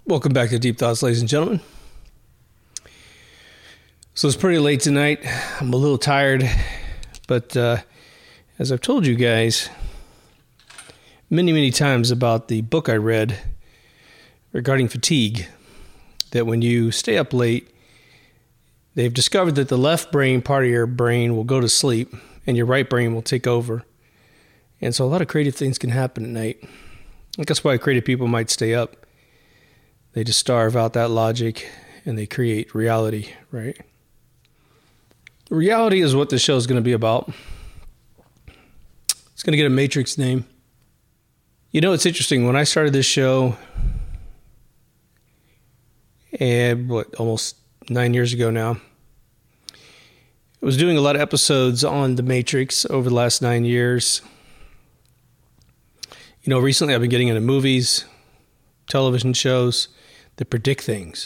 Welcome back to Deep Thoughts, ladies and gentlemen. So it's pretty late tonight. I'm a little tired, but as I've told you guys many times about the book I read regarding fatigue, that when you stay up late, they've discovered that the left brain part of your brain will go to sleep and your right brain will take over. And so a lot of creative things can happen at night. I think that's why creative people might stay up. They just starve out that logic and they create reality, right? Reality is what this show is going to be about. It's going to get a Matrix name. You know, it's interesting. When I started this show, almost 9 years ago now, I was doing a lot of episodes on the Matrix over the last 9 years. You know, recently I've been getting into movies, television shows that predict things.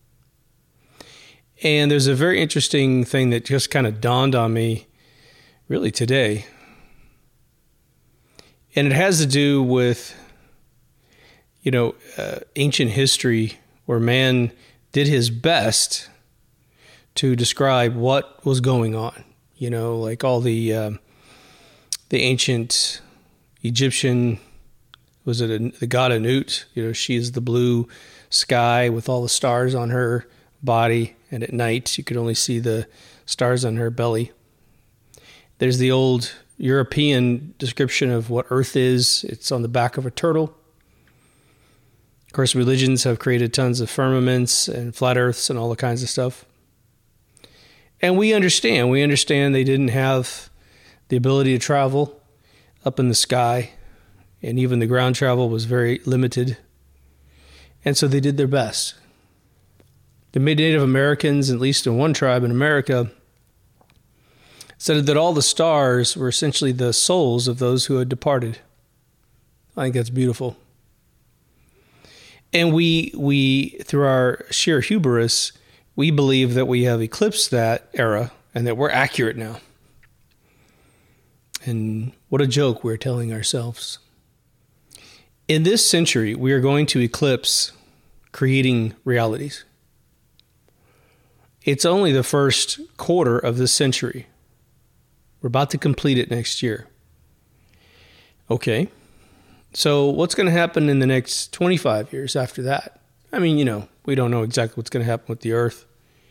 And there's a very interesting thing that just kind of dawned on me really today. And it has to do with, ancient history where man did his best to describe what was going on. You know, like all the ancient Egyptian, the god Anut? You know, she is the blue sky with all the stars on her body, and at night you could only see the stars on her belly. There's the old European description of what Earth is. It's on the back of a turtle. Of course, religions have created tons of firmaments and flat earths and all the kinds of stuff. And we understand they didn't have the ability to travel up in the sky, and even the ground travel was very limited. And so they did their best. The Native Americans, at least in one tribe in America, said that all the stars were essentially the souls of those who had departed. I think that's beautiful. And we through our sheer hubris, we believe that we have eclipsed that era and that we're accurate now. And what a joke we're telling ourselves. In this century, we are going to eclipse creating realities. It's only the first quarter of this century. We're about to complete it next year. Okay. So what's going to happen in the next 25 years after that? I mean, we don't know exactly what's going to happen with the Earth.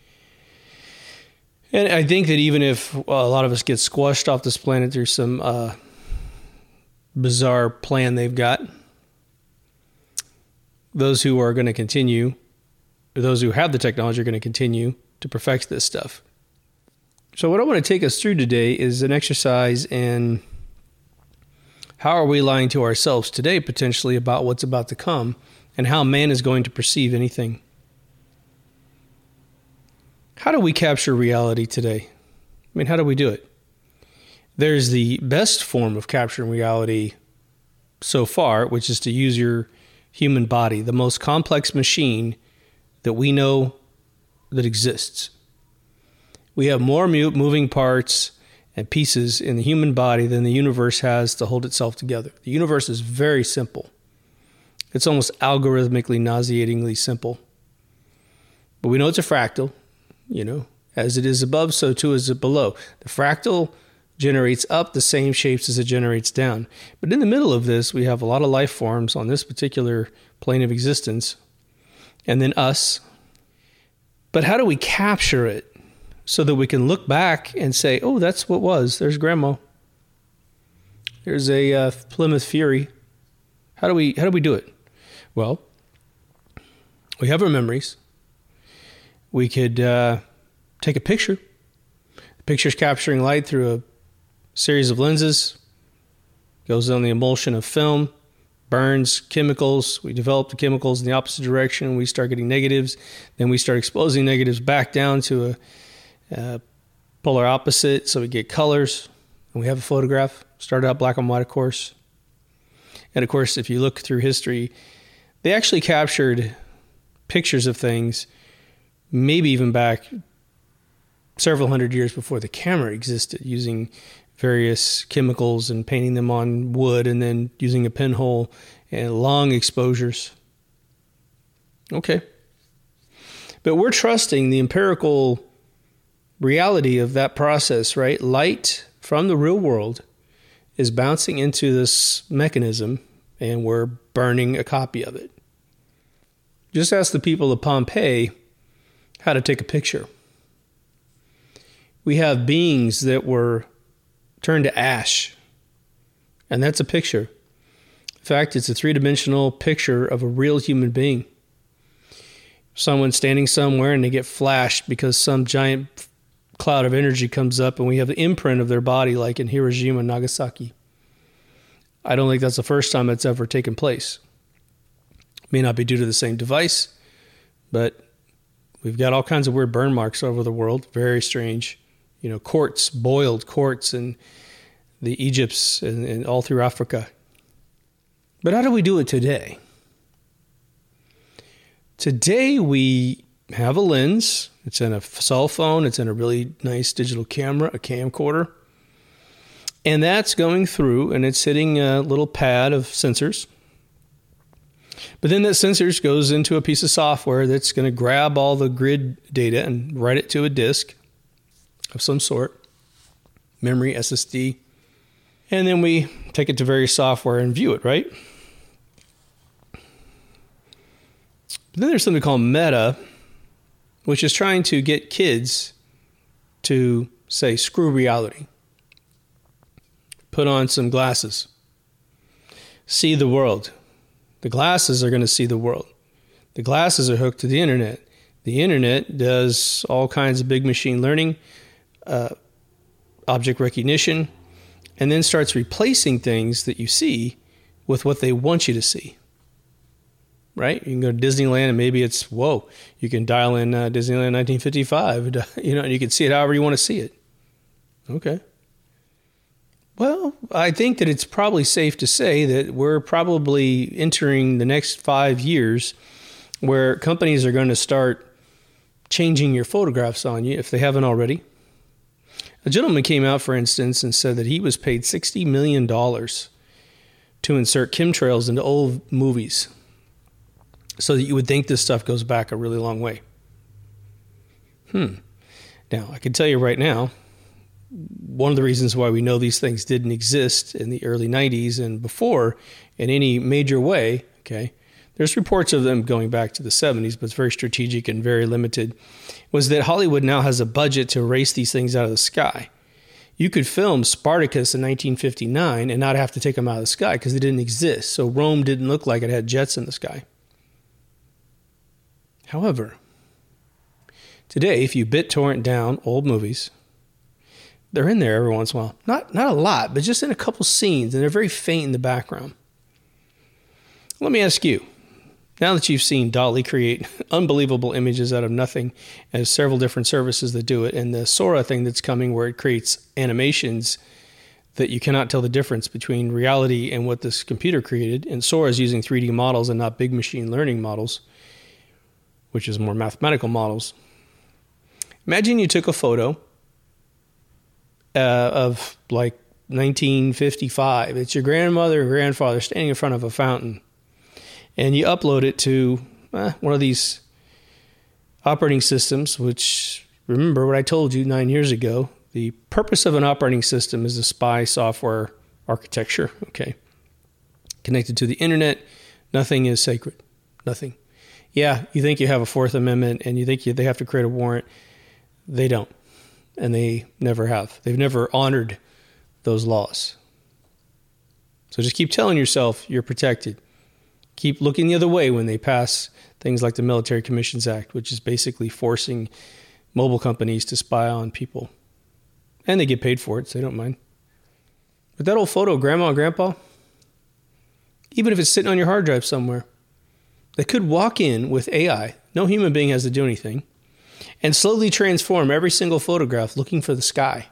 And I think that even if a lot of us get squashed off this planet, there's some bizarre plan they've got. Those who are going to continue, or those who have the technology are going to continue to perfect this stuff. So what I want to take us through today is an exercise in how are we lying to ourselves today, potentially, about what's about to come and how man is going to perceive anything. How do we capture reality today? I mean, how do we do it? There's the best form of capturing reality so far, which is to use your human body, the most complex machine that we know that exists. We have more moving parts and pieces in the human body than the universe has to hold itself together. The universe is very simple. It's almost algorithmically, nauseatingly simple. But we know it's a fractal, as it is above, so too is it below. The fractal generates up the same shapes as it generates down. But in the middle of this, we have a lot of life forms on this particular plane of existence, and then us. But how do we capture it so that we can look back and say, oh, that's what was. There's Grandma. There's a Plymouth Fury. How do we do it? Well, we have our memories. We could take a picture. The picture's capturing light through a series of lenses, goes on the emulsion of film, burns chemicals. We develop the chemicals in the opposite direction. We start getting negatives. Then we start exposing negatives back down to a polar opposite, so we get colors. And we have a photograph. Started out black and white, of course. And of course, if you look through history, they actually captured pictures of things maybe even back several hundred years before the camera existed, using various chemicals and painting them on wood and then using a pinhole and long exposures. Okay. But we're trusting the empirical reality of that process, right? Light from the real world is bouncing into this mechanism, and we're burning a copy of it. Just ask the people of Pompeii how to take a picture. We have beings that were turned to ash, and that's a picture. In fact, it's a three-dimensional picture of a real human being. Someone standing somewhere and they get flashed because some giant cloud of energy comes up, and we have the imprint of their body like in Hiroshima and Nagasaki. I don't think that's the first time it's ever taken place. May not be due to the same device, but we've got all kinds of weird burn marks over the world. Very strange. Quartz, boiled quartz in the Egypts and all through Africa. But how do we do it today? Today we have a lens. It's in a cell phone. It's in a really nice digital camera, a camcorder. And that's going through, and it's hitting a little pad of sensors. But then that sensors goes into a piece of software that's going to grab all the grid data and write it to a disk of some sort, memory, SSD. And then we take it to various software and view it, right? But then there's something called Meta, which is trying to get kids to say, screw reality. Put on some glasses. See the world. The glasses are going to see the world. The glasses are hooked to the internet. The internet does all kinds of big machine learning, object recognition, and then starts replacing things that you see with what they want you to see. Right? You can go to Disneyland and maybe it's, whoa, you can dial in Disneyland 1955, and you can see it however you want to see it. Okay. Well, I think that it's probably safe to say that we're probably entering the next 5 years where companies are going to start changing your photographs on you if they haven't already. A gentleman came out, for instance, and said that he was paid $60 million to insert chemtrails into old movies so that you would think this stuff goes back a really long way. Now, I can tell you right now, one of the reasons why we know these things didn't exist in the early 90s and before in any major way, okay, there's reports of them going back to the 70s, but it's very strategic and very limited, was that Hollywood now has a budget to erase these things out of the sky. You could film Spartacus in 1959 and not have to take them out of the sky because they didn't exist. So Rome didn't look like it had jets in the sky. However, today, if you BitTorrent down old movies, they're in there every once in a while. Not a lot, but just in a couple scenes, and they're very faint in the background. Let me ask you, now that you've seen DALL-E create unbelievable images out of nothing, and there's several different services that do it, and the Sora thing that's coming where it creates animations that you cannot tell the difference between reality and what this computer created, and Sora is using 3D models and not big machine learning models, which is more mathematical models. Imagine you took a photo of like 1955. It's your grandmother or grandfather standing in front of a fountain, and you upload it to one of these operating systems, which, remember what I told you 9 years ago, the purpose of an operating system is a spy software architecture, okay? Connected to the internet, nothing is sacred, nothing. Yeah, you think you have a Fourth Amendment and you think they have to create a warrant. They don't. And they never have. They've never honored those laws. So just keep telling yourself you're protected. Keep looking the other way when they pass things like the Military Commissions Act, which is basically forcing mobile companies to spy on people. And they get paid for it, so they don't mind. But that old photo of Grandma and Grandpa, even if it's sitting on your hard drive somewhere, they could walk in with AI, no human being has to do anything, and slowly transform every single photograph looking for the sky.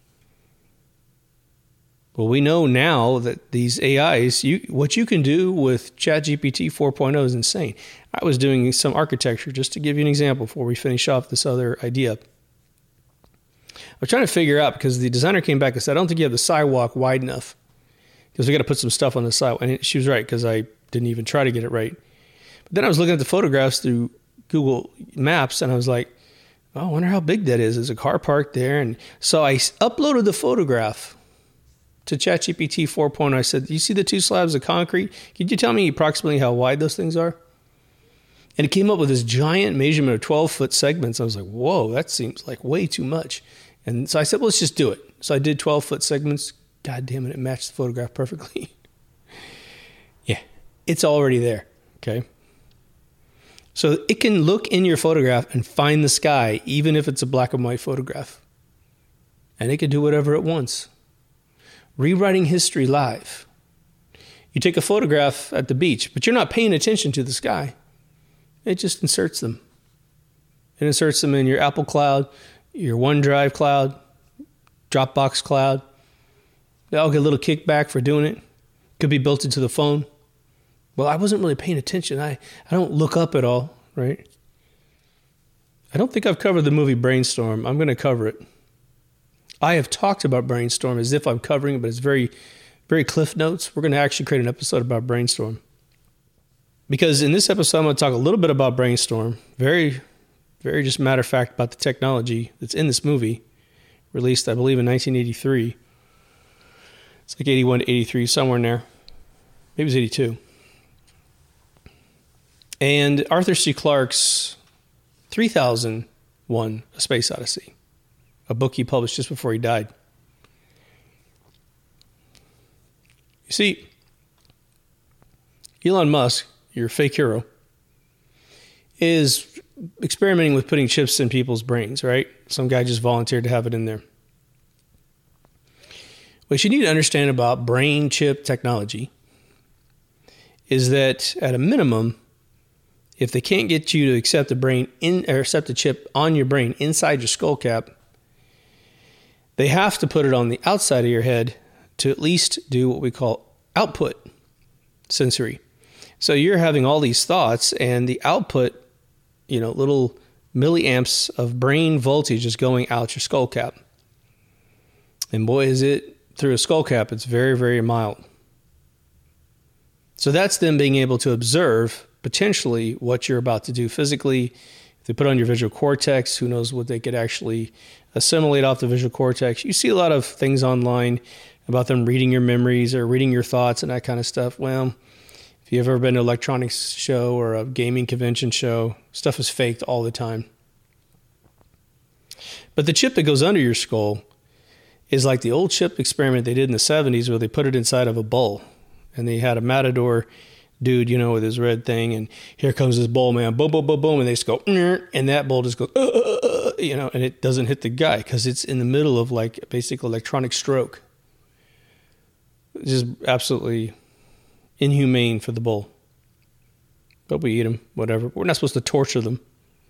Well, we know now that these AIs, what you can do with ChatGPT 4.0 is insane. I was doing some architecture, just to give you an example before we finish off this other idea. I was trying to figure out, because the designer came back and said, I don't think you have the sidewalk wide enough, because we got to put some stuff on the sidewalk. And she was right, because I didn't even try to get it right. Then I was looking at the photographs through Google Maps, and I was like, oh, I wonder how big that is. There's a car parked there. And so I uploaded the photograph to ChatGPT 4.0. I said, you see the two slabs of concrete? Could you tell me approximately how wide those things are? And it came up with this giant measurement of 12-foot segments. I was like, whoa, that seems like way too much. And so I said, well, let's just do it. So I did 12-foot segments. God damn it, it matched the photograph perfectly. Yeah, it's already there, okay? So it can look in your photograph and find the sky, even if it's a black and white photograph. And it can do whatever it wants. Rewriting history live. You take a photograph at the beach, but you're not paying attention to the sky. It just inserts them. It inserts them in your Apple Cloud, your OneDrive cloud, Dropbox cloud. They'll get a little kickback for doing it. Could be built into the phone. Well, I wasn't really paying attention. I don't look up at all, right? I don't think I've covered the movie Brainstorm. I'm going to cover it. I have talked about Brainstorm as if I'm covering it, but it's very, very cliff notes. We're going to actually create an episode about Brainstorm. Because in this episode, I'm going to talk a little bit about Brainstorm. Very, very just matter of fact about the technology that's in this movie. Released, I believe, in 1983. It's like 81 to 83, somewhere in there. Maybe it was 82. And Arthur C. Clarke's 3001: A Space Odyssey, a book he published just before he died. You see, Elon Musk, your fake hero, is experimenting with putting chips in people's brains, right? Some guy just volunteered to have it in there. What you need to understand about brain chip technology is that at a minimum, if they can't get you to accept accept a chip on your brain inside your skull cap, they have to put it on the outside of your head to at least do what we call output sensory. So you're having all these thoughts, and the output, little milliamps of brain voltage is going out your skull cap. And boy, is it through a skull cap, it's very, very mild. So that's them being able to observe potentially what you're about to do physically. If they put on your visual cortex, who knows what they could actually assimilate off the visual cortex. You see a lot of things online about them reading your memories or reading your thoughts and that kind of stuff. Well, if you've ever been to an electronics show or a gaming convention show, stuff is faked all the time. But the chip that goes under your skull is like the old chip experiment they did in the 70s where they put it inside of a bull. And they had a matador dude, with his red thing, and here comes this bull, man, boom, boom, boom, boom, and they just go, and that bull just goes, and it doesn't hit the guy because it's in the middle of like a basic electronic stroke. It's just absolutely inhumane for the bull. But we eat them, whatever. We're not supposed to torture them.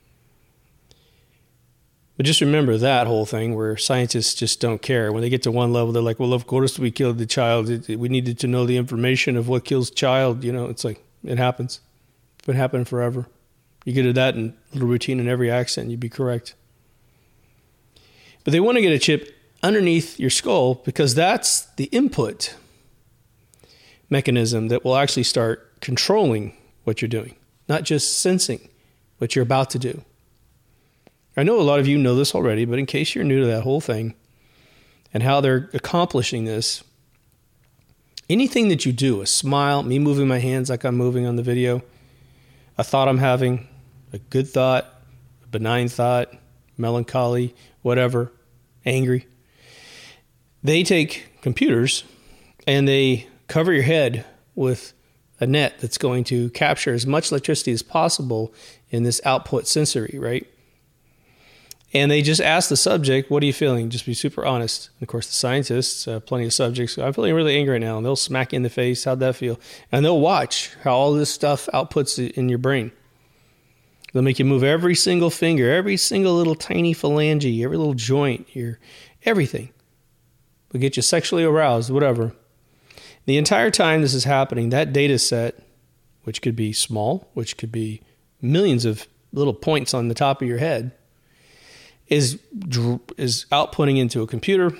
But just remember that whole thing where scientists just don't care. When they get to one level, they're like, well, of course we killed the child. We needed to know the information of what kills child. It's like, it happens. It's been happening forever. You get to that in little routine in every accent, you'd be correct. But they want to get a chip underneath your skull because that's the input mechanism that will actually start controlling what you're doing, not just sensing what you're about to do. I know a lot of you know this already, but in case you're new to that whole thing and how they're accomplishing this, anything that you do, a smile, me moving my hands like I'm moving on the video, a thought I'm having, a good thought, a benign thought, melancholy, whatever, angry, they take computers and they cover your head with a net that's going to capture as much electricity as possible in this output sensory, right? And they just ask the subject, what are you feeling? Just be super honest. And of course, the scientists, plenty of subjects, I'm feeling really angry right now. And they'll smack you in the face. How'd that feel? And they'll watch how all this stuff outputs in your brain. They'll make you move every single finger, every single little tiny phalange, every little joint, everything. They'll get you sexually aroused, whatever. The entire time this is happening, that data set, which could be small, which could be millions of little points on the top of your head, is outputting into a computer,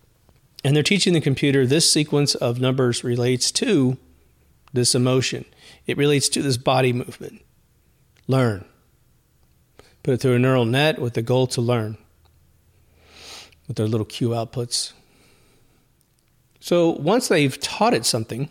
and they're teaching the computer this sequence of numbers relates to this emotion. It relates to this body movement. Learn. Put it through a neural net with the goal to learn, with their little cue outputs. So once they've taught it something,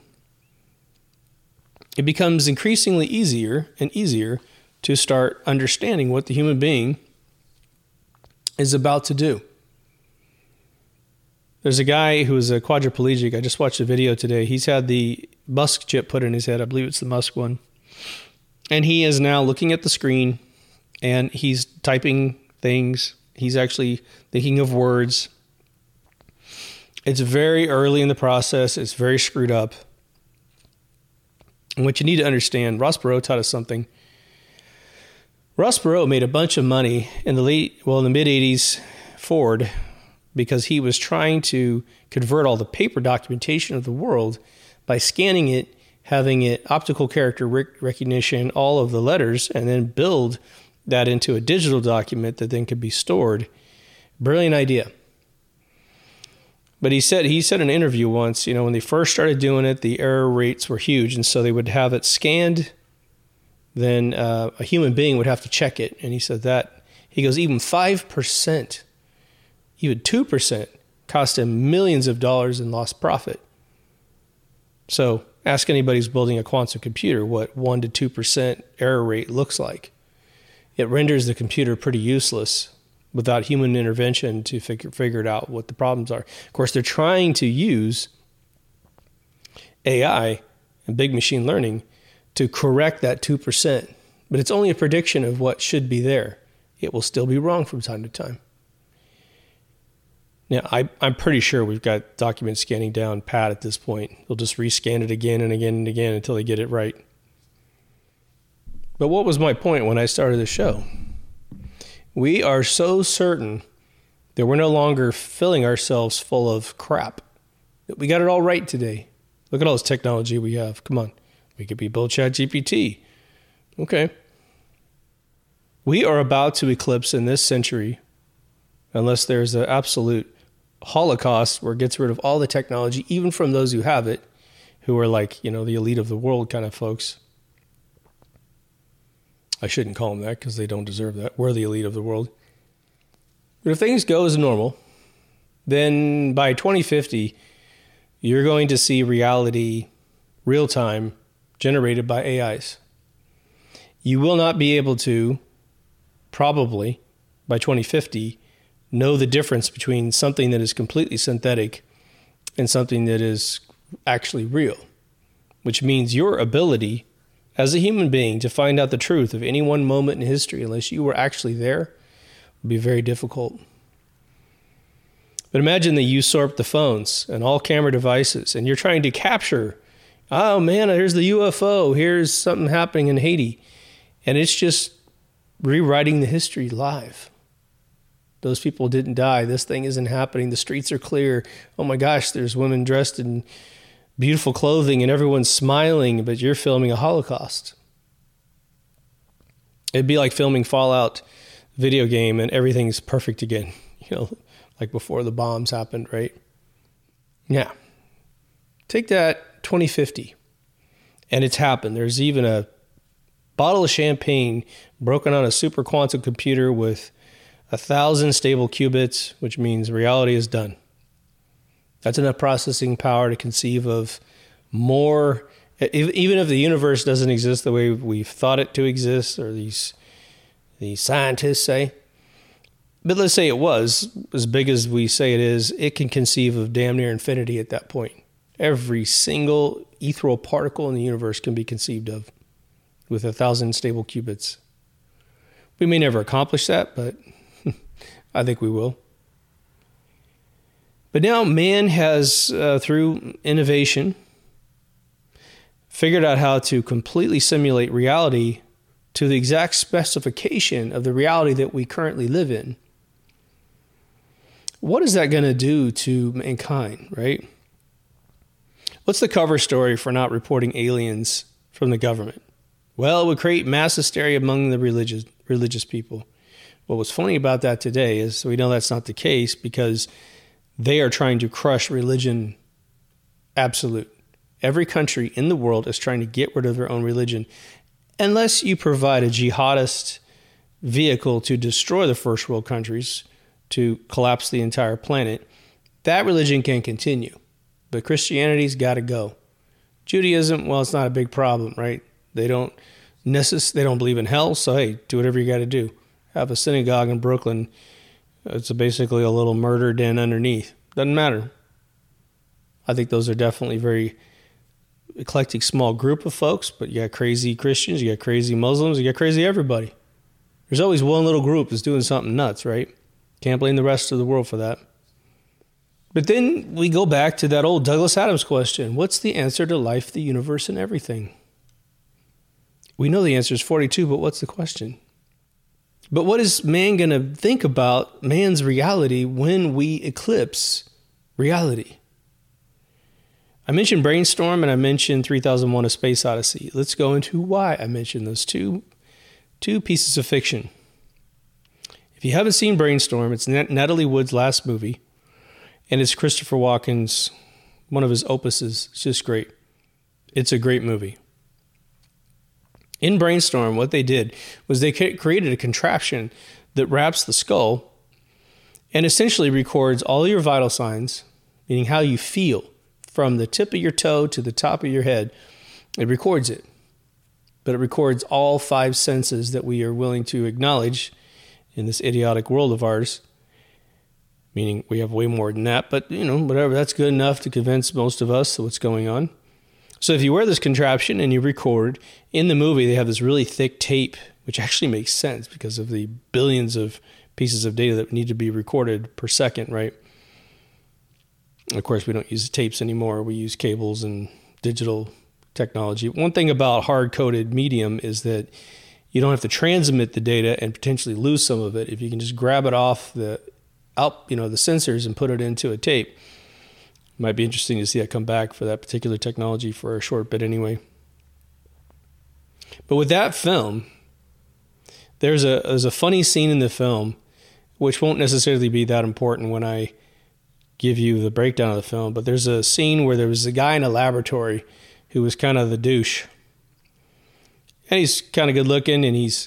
it becomes increasingly easier and easier to start understanding what the human being is about to do. There's a guy who is a quadriplegic. I just watched a video today. He's had the Musk chip put in his head. I believe it's the Musk one. And he is now looking at the screen and he's typing things. He's actually thinking of words. It's very early in the process. It's very screwed up. And what you need to understand, Ross Perot taught us something. Ross Perot made a bunch of money in the mid-'80s forward because he was trying to convert all the paper documentation of the world by scanning it, having it optical character recognition, all of the letters, and then build that into a digital document that then could be stored. Brilliant idea. But he said in an interview once, when they first started doing it, the error rates were huge. And so they would have it scanned. Then a human being would have to check it. And he said that, he goes, even 5%, even 2% cost him millions of dollars in lost profit. So ask anybody who's building a quantum computer what 1% to 2% error rate looks like. It renders the computer pretty useless without human intervention to figure it out what the problems are. Of course, they're trying to use AI and big machine learning to correct that 2%. But it's only a prediction of what should be there. It will still be wrong from time to time. Now, I'm pretty sure we've got document scanning down pat at this point. They'll just rescan it again and again and again until they get it right. But what was my point when I started the show? We are so certain that we're no longer filling ourselves full of crap, that we got it all right today. Look at all this technology we have. Come on. We could be build ChatGPT. Okay. We are about to eclipse in this century, unless there's an absolute holocaust where it gets rid of all the technology, even from those who have it, who are like, the elite of the world kind of folks. I shouldn't call them that because they don't deserve that. We're the elite of the world. But if things go as normal, then by 2050, you're going to see reality, real time, generated by AIs. You will not be able to, probably, by 2050, know the difference between something that is completely synthetic and something that is actually real, which means your ability as a human being to find out the truth of any one moment in history, unless you were actually there, would be very difficult. But imagine they usurp the phones and all camera devices, and you're trying to capture, oh man, here's the UFO, here's something happening in Haiti. And it's just rewriting the history live. Those people didn't die. This thing isn't happening. The streets are clear. Oh my gosh, there's women dressed in beautiful clothing and everyone's smiling, but you're filming a Holocaust. It'd be like filming Fallout video game and everything's perfect again, like before the bombs happened, right? Yeah. Take that 2050 and it's happened. There's even a bottle of champagne broken on a super quantum computer with 1,000 stable qubits, which means reality is done. That's enough processing power to conceive of more, even if the universe doesn't exist the way we've thought it to exist, or these scientists say. But let's say it was as big as we say it is, it can conceive of damn near infinity at that point. Every single ethereal particle in the universe can be conceived of with 1,000 stable qubits. We may never accomplish that, but I think we will. But now man has, through innovation, figured out how to completely simulate reality to the exact specification of the reality that we currently live in. What is that going to do to mankind, right? What's the cover story for not reporting aliens from the government? Well, it would create mass hysteria among the religious people. What was funny about that today is we know that's not the case because they are trying to crush religion absolute. Every country in the world is trying to get rid of their own religion. Unless you provide a jihadist vehicle to destroy the first world countries, to collapse the entire planet, that religion can continue. But Christianity's got to go. Judaism, well, it's not a big problem, right? They don't believe in hell, so hey, do whatever you got to do. Have a synagogue in Brooklyn. It's basically a little murder den underneath. Doesn't matter. I think those are definitely very eclectic small group of folks, but you got crazy Christians, you got crazy Muslims, you got crazy everybody. There's always one little group that's doing something nuts, right? Can't blame the rest of the world for that. But then we go back to that old Douglas Adams question. What's the answer to life, the universe, and everything? We know the answer is 42, but what's the question? But what is man going to think about man's reality when we eclipse reality? I mentioned Brainstorm and I mentioned 3001: A Space Odyssey. Let's go into why I mentioned those two pieces of fiction. If you haven't seen Brainstorm, it's Natalie Wood's last movie, and it's Christopher Walken's, one of his opuses. It's just great. It's a great movie. In Brainstorm, what they did was they created a contraption that wraps the skull and essentially records all your vital signs, meaning how you feel from the tip of your toe to the top of your head. It records it. But it records all 5 senses that we are willing to acknowledge in this idiotic world of ours, meaning we have way more than that. But, whatever, that's good enough to convince most of us of what's going on. So if you wear this contraption and you record, in the movie they have this really thick tape, which actually makes sense because of the billions of pieces of data that need to be recorded per second, right? Of course, we don't use tapes anymore. We use cables and digital technology. One thing about hard-coded medium is that you don't have to transmit the data and potentially lose some of it. If you can just grab it off the sensors and put it into a tape. Might be interesting to see that come back for that particular technology for a short bit anyway. But with that film, there's a funny scene in the film, which won't necessarily be that important when I give you the breakdown of the film, but there's a scene where there was a guy in a laboratory who was kind of the douche. And he's kind of good looking, and he's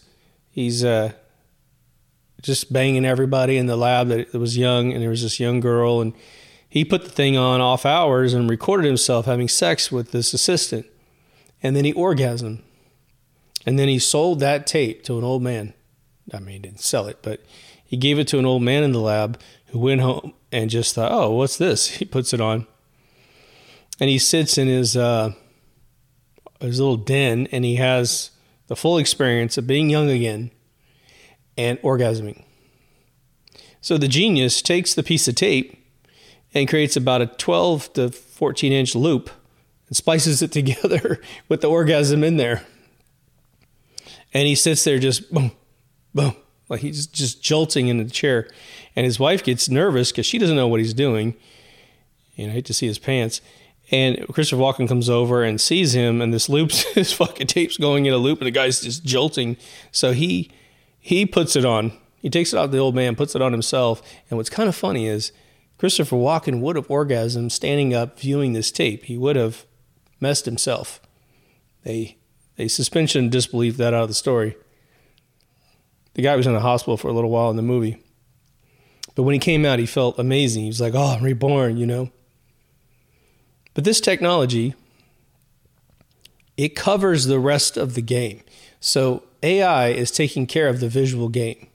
just banging everybody in the lab that was young, and there was this young girl, and he put the thing on off hours and recorded himself having sex with this assistant. And then he orgasmed. And then he sold that tape to an old man. I mean, he didn't sell it, but he gave it to an old man in the lab who went home and just thought, oh, what's this? He puts it on. And he sits in his little den, and he has the full experience of being young again and orgasming. So the genius takes the piece of tape and creates about a 12 to 14 inch loop and splices it together with the orgasm in there. And he sits there just boom, boom, like he's just jolting in the chair. And his wife gets nervous because she doesn't know what he's doing. And I hate to see his pants. And Christopher Walken comes over and sees him, and this fucking tape's going in a loop, and the guy's just jolting. So he puts it on. He takes it out of the old man, puts it on himself. And what's kind of funny is Christopher Walken would have orgasmed standing up viewing this tape. He would have messed himself. They suspension of disbelief that out of the story. The guy was in the hospital for a little while in the movie. But when he came out, he felt amazing. He was like, oh, I'm reborn, But this technology, it covers the rest of the game. So AI is taking care of the visual game.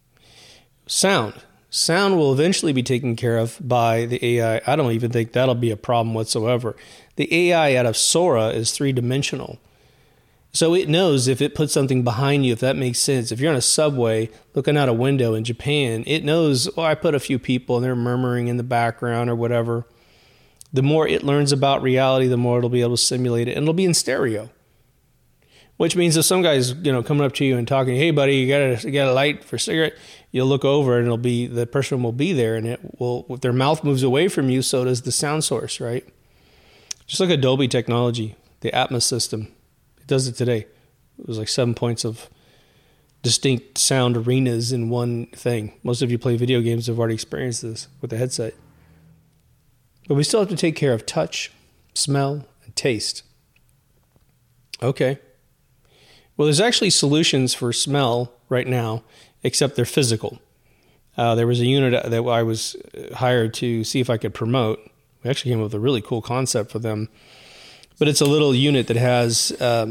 Sound will eventually be taken care of by the AI. I don't even think that'll be a problem whatsoever. The AI out of Sora is 3-dimensional. So it knows if it puts something behind you, if that makes sense. If you're on a subway looking out a window in Japan, it knows, I put a few people and they're murmuring in the background or whatever. The more it learns about reality, the more it'll be able to simulate it. And it'll be in stereo. Which means if some guy's, coming up to you and talking, hey buddy, you got a light for a cigarette, you'll look over and the person will be there, and if their mouth moves away from you, so does the sound source, right? Just like Dolby technology, the Atmos system. It does it today. It was like 7 points of distinct sound arenas in one thing. Most of you play video games have already experienced this with the headset. But we still have to take care of touch, smell, and taste. Okay. Well, there's actually solutions for smell right now, except they're physical. There was a unit that I was hired to see if I could promote. We actually came up with a really cool concept for them. But it's a little unit that has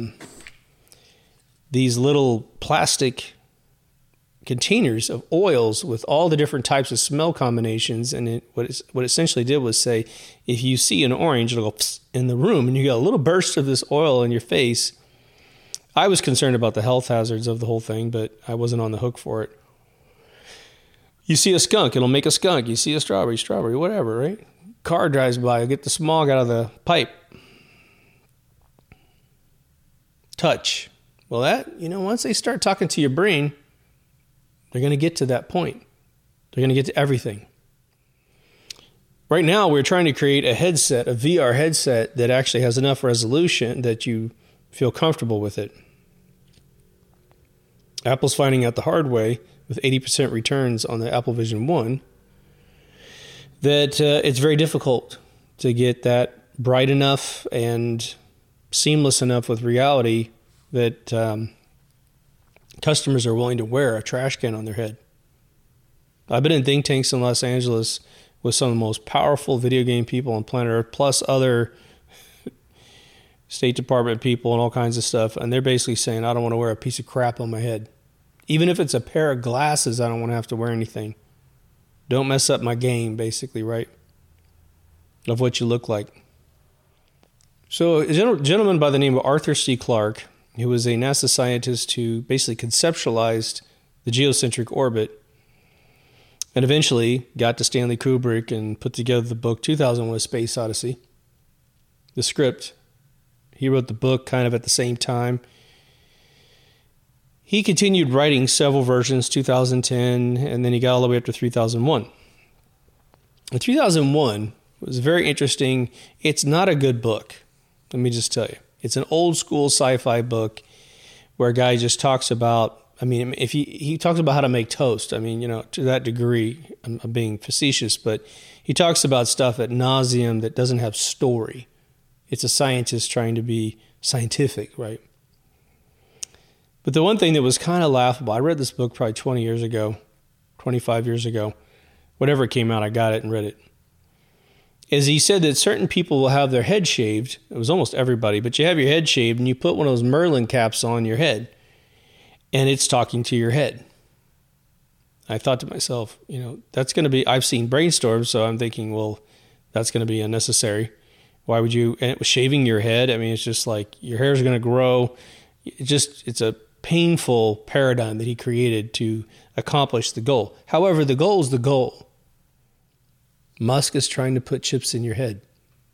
these little plastic containers of oils with all the different types of smell combinations. And what it essentially did was say, if you see an orange, it'll go in the room and you get a little burst of this oil in your face. I was concerned about the health hazards of the whole thing, but I wasn't on the hook for it. You see a skunk, it'll make a skunk. You see a strawberry, whatever, right? Car drives by, you'll get the smog out of the pipe. Touch. Well, that, once they start talking to your brain, they're going to get to that point. They're going to get to everything. Right now, we're trying to create a headset, a VR headset that actually has enough resolution that you feel comfortable with it. Apple's finding out the hard way with 80% returns on the Apple Vision 1 that it's very difficult to get that bright enough and seamless enough with reality that customers are willing to wear a trash can on their head. I've been in think tanks in Los Angeles with some of the most powerful video game people on planet Earth, plus other State Department people and all kinds of stuff, and they're basically saying, I don't want to wear a piece of crap on my head. Even if it's a pair of glasses, I don't want to have to wear anything. Don't mess up my game, basically, right? Of what you look like. So a gentleman by the name of Arthur C. Clarke, who was a NASA scientist who basically conceptualized the geocentric orbit and eventually got to Stanley Kubrick and put together the book 2001: A Space Odyssey. The script. He wrote the book kind of at the same time. He continued writing several versions, 2010, and then he got all the way up to 3001. And 3001 was very interesting. It's not a good book. Let me just tell you. It's an old school sci-fi book where a guy just talks about, if he talks about how to make toast. To that degree, I'm being facetious, but he talks about stuff ad nauseum that doesn't have story. It's a scientist trying to be scientific, right? But the one thing that was kind of laughable, I read this book probably 20 years ago, 25 years ago, whenever it came out, I got it and read it, is he said that certain people will have their head shaved. It was almost everybody, but you have your head shaved and you put one of those Merlin caps on your head and it's talking to your head. I thought to myself, that's going to be, I've seen brainstorms, so I'm thinking, well, that's going to be unnecessary. Why would you, and it was shaving your head. It's just like your hair is going to grow. It's a painful paradigm that he created to accomplish the goal. However, the goal is the goal. Musk is trying to put chips in your head.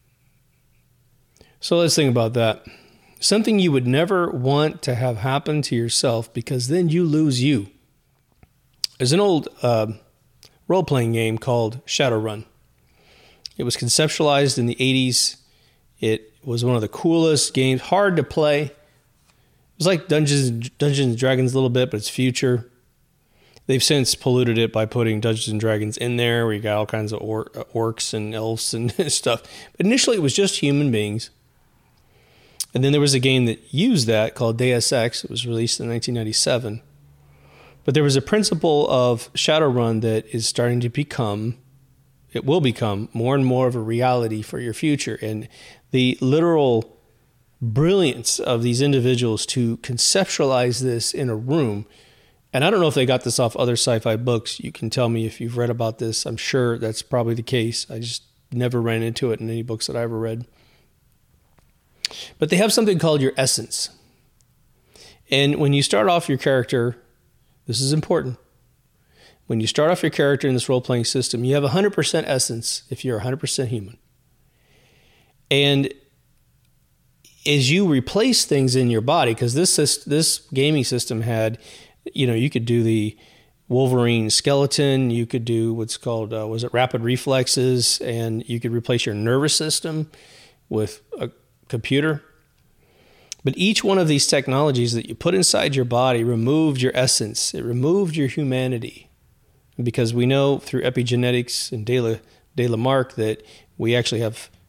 So let's think about that. Something you would never want to have happen to yourself because then you lose you. There's an old role-playing game called Shadowrun. It was conceptualized in the 80s. It was one of the coolest games, hard to play. It was like Dungeons and Dragons a little bit, but it's future. They've since polluted it by putting Dungeons and Dragons in there, where you got all kinds of orcs and elves and stuff. But initially, it was just human beings. And then there was a game that used that called Deus Ex. It was released in 1997. But there was a principle of Shadowrun that is starting to become, it will become more and more of a reality for your future. And the literal brilliance of these individuals to conceptualize this in a room. And I don't know if they got this off other sci-fi books. You can tell me if you've read about this. I'm sure that's probably the case. I just never ran into it in any books that I ever read. But they have something called your essence. And when you start off your character, this is important. When you start off your character in this role-playing system, you have 100% essence if you're 100% human. And as you replace things in your body, because this gaming system had, you could do the Wolverine skeleton, you could do what's called, rapid reflexes, and you could replace your nervous system with a computer. But each one of these technologies that you put inside your body removed your essence. It removed your humanity. Because we know through epigenetics and de Lamarck that we actually have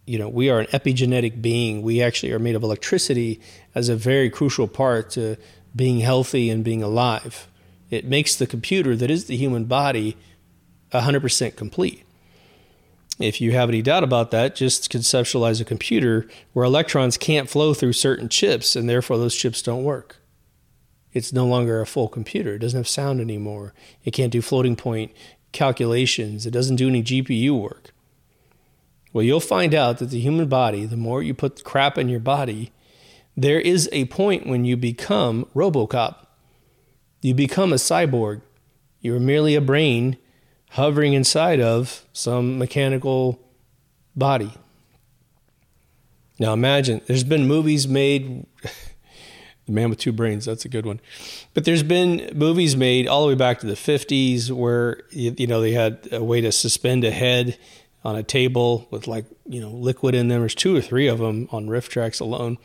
we are an epigenetic being. We actually are made of electricity as a very crucial part to being healthy and being alive. It makes the computer that is the human body 100% complete. If you have any doubt about that, just conceptualize a computer where electrons can't flow through certain chips, and therefore those chips don't work. It's no longer a full computer. It doesn't have sound anymore. It can't do floating point calculations. It doesn't do any GPU work. Well, you'll find out that the human body, the more you put crap in your body, there is a point when you become RoboCop. You become a cyborg. You're merely a brain hovering inside of some mechanical body. Now imagine, there's been movies made, The Man with Two Brains, that's a good one. But there's been movies made all the way back to the 50s where, they had a way to suspend a head on a table with liquid in them. There's 2 or 3 of them on riff tracks alone.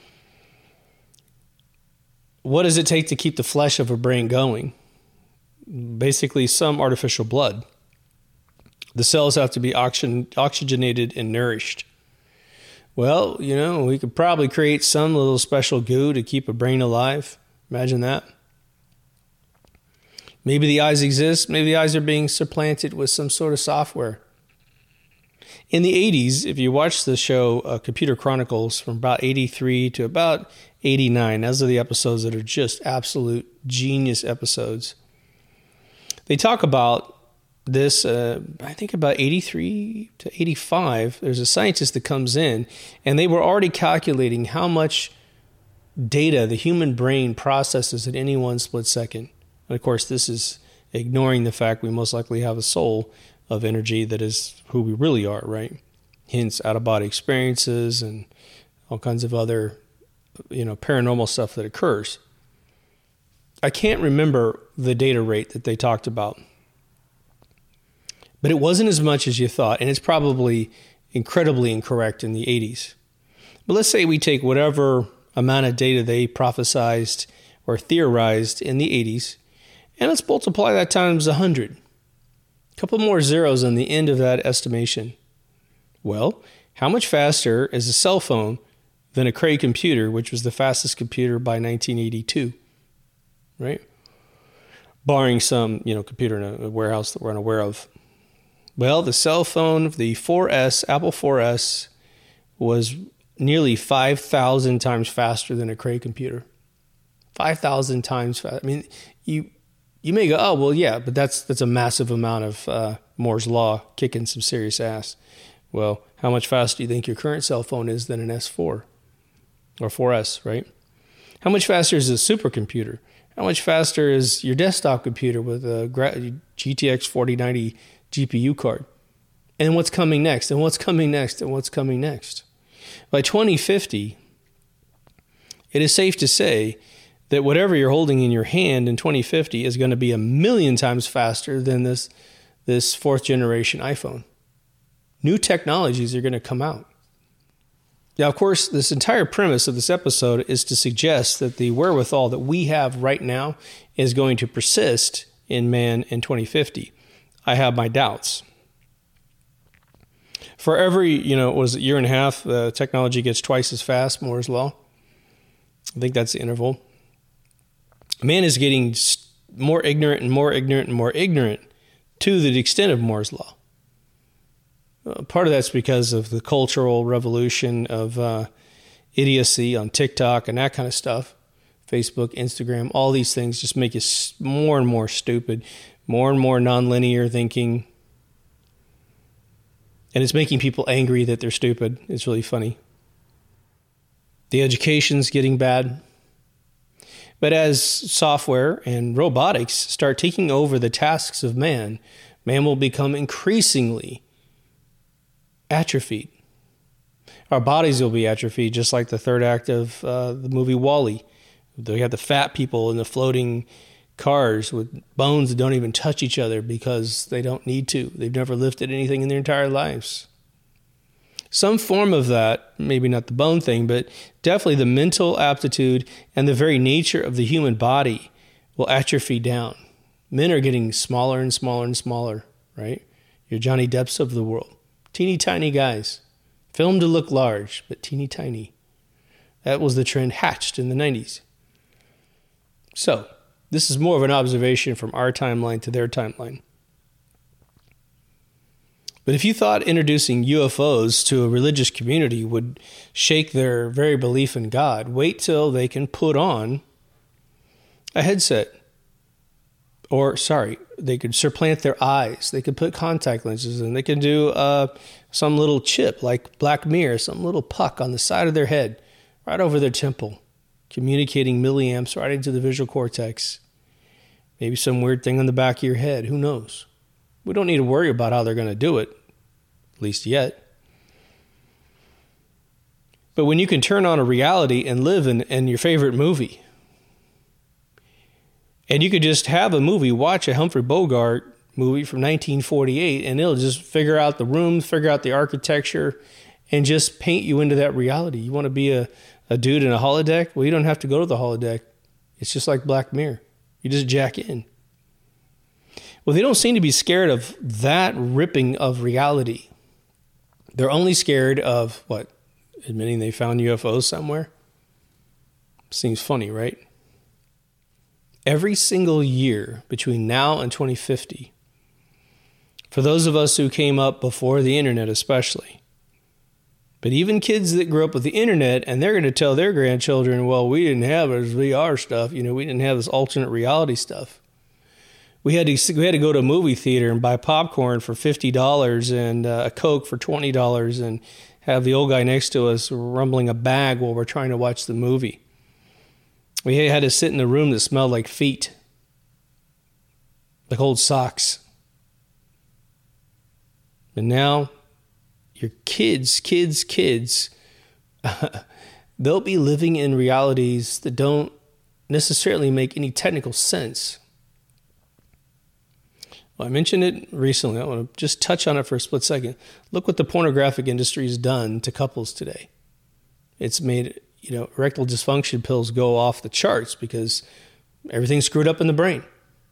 What does it take to keep the flesh of a brain going? Basically, some artificial blood. The cells have to be oxygenated and nourished. Well, we could probably create some little special goo to keep a brain alive. Imagine that. Maybe the eyes exist. Maybe the eyes are being supplanted with some sort of software. In the 80s, if you watch the show Computer Chronicles from about 83 to about 89, those are the episodes that are just absolute genius episodes. They talk about this, I think about 83 to 85, there's a scientist that comes in, and they were already calculating how much data the human brain processes at any one split second. And of course, this is ignoring the fact we most likely have a soul of energy that is who we really are, right? Hence out-of-body experiences and all kinds of other, paranormal stuff that occurs. I can't remember the data rate that they talked about, but it wasn't as much as you thought, and it's probably incredibly incorrect in the 80s. But let's say we take whatever amount of data they prophesized or theorized in the 80s, and let's multiply that times 100. A couple more zeros on the end of that estimation. Well, how much faster is a cell phone than a Cray computer, which was the fastest computer by 1982, right? Barring some, computer in a warehouse that we're unaware of. Well, the cell phone, the 4S, Apple 4S, was nearly 5,000 times faster than a Cray computer. 5,000 times faster. I mean, you may go, oh, well, yeah, but that's a massive amount of Moore's Law kicking some serious ass. Well, how much faster do you think your current cell phone is than an S4 or 4S, right? How much faster is a supercomputer? How much faster is your desktop computer with a GTX 4090 GPU card? And what's coming next? And what's coming next? And what's coming next? By 2050, it is safe to say that whatever you're holding in your hand in 2050 is going to be 1,000,000 times faster than this fourth generation iPhone. New technologies are going to come out. Now, of course, this entire premise of this episode is to suggest that the wherewithal that we have right now is going to persist in man in 2050. I have my doubts. For every, it was a year and a half, technology gets twice as fast, Moore's Law. I think that's the interval. Man is getting more ignorant and more ignorant and more ignorant to the extent of Moore's Law. Part of that's because of the cultural revolution of idiocy on TikTok and that kind of stuff. Facebook, Instagram, all these things just make you more and more stupid, more and more nonlinear thinking. And it's making people angry that they're stupid. It's really funny. The education's getting bad. But as software and robotics start taking over the tasks of man, man will become increasingly atrophied. Our bodies will be atrophied, just like the third act of the movie WALL-E. They have the fat people in the floating cars with bones that don't even touch each other because they don't need to. They've never lifted anything in their entire lives. Some form of that, maybe not the bone thing, but definitely the mental aptitude and the very nature of the human body will atrophy down. Men are getting smaller and smaller and smaller, right? Your Johnny Depps of the world. Teeny tiny guys, Film to look large, but teeny tiny. That was the trend hatched in the 90s. So, this is more of an observation from our timeline to their timeline. But if you thought introducing UFOs to a religious community would shake their very belief in God, wait till they can put on a headset. They could supplant their eyes. They could put contact lenses in. They could do some little chip like Black Mirror, some little puck on the side of their head, right over their temple, communicating milliamps right into the visual cortex. Maybe some weird thing on the back of your head. Who knows? We don't need to worry about how they're going to do it, at least yet. But when you can turn on a reality and live in your favorite movie, and you could just have a movie, watch a Humphrey Bogart movie from 1948, and it'll just figure out the rooms, figure out the architecture, and just paint you into that reality. You want to be a dude in a holodeck? Well, you don't have to go to the holodeck. It's just like Black Mirror. You just jack in. Well, they don't seem to be scared of that ripping of reality. They're only scared of, what? Admitting they found UFOs somewhere? Seems funny, right? Every single year between now and 2050, for those of us who came up before the internet especially, but even kids that grew up with the internet, and they're going to tell their grandchildren, well, we didn't have this VR stuff, we didn't have this alternate reality stuff. We had to go to a movie theater and buy popcorn for $50 and a Coke for $20 and have the old guy next to us rumbling a bag while we're trying to watch the movie. We had to sit in a room that smelled like feet, like old socks. And now, your kids, they'll be living in realities that don't necessarily make any technical sense. Well, I mentioned it recently. I want to just touch on it for a split second. Look what the pornographic industry has done to couples today. It's made erectile dysfunction pills go off the charts because everything's screwed up in the brain.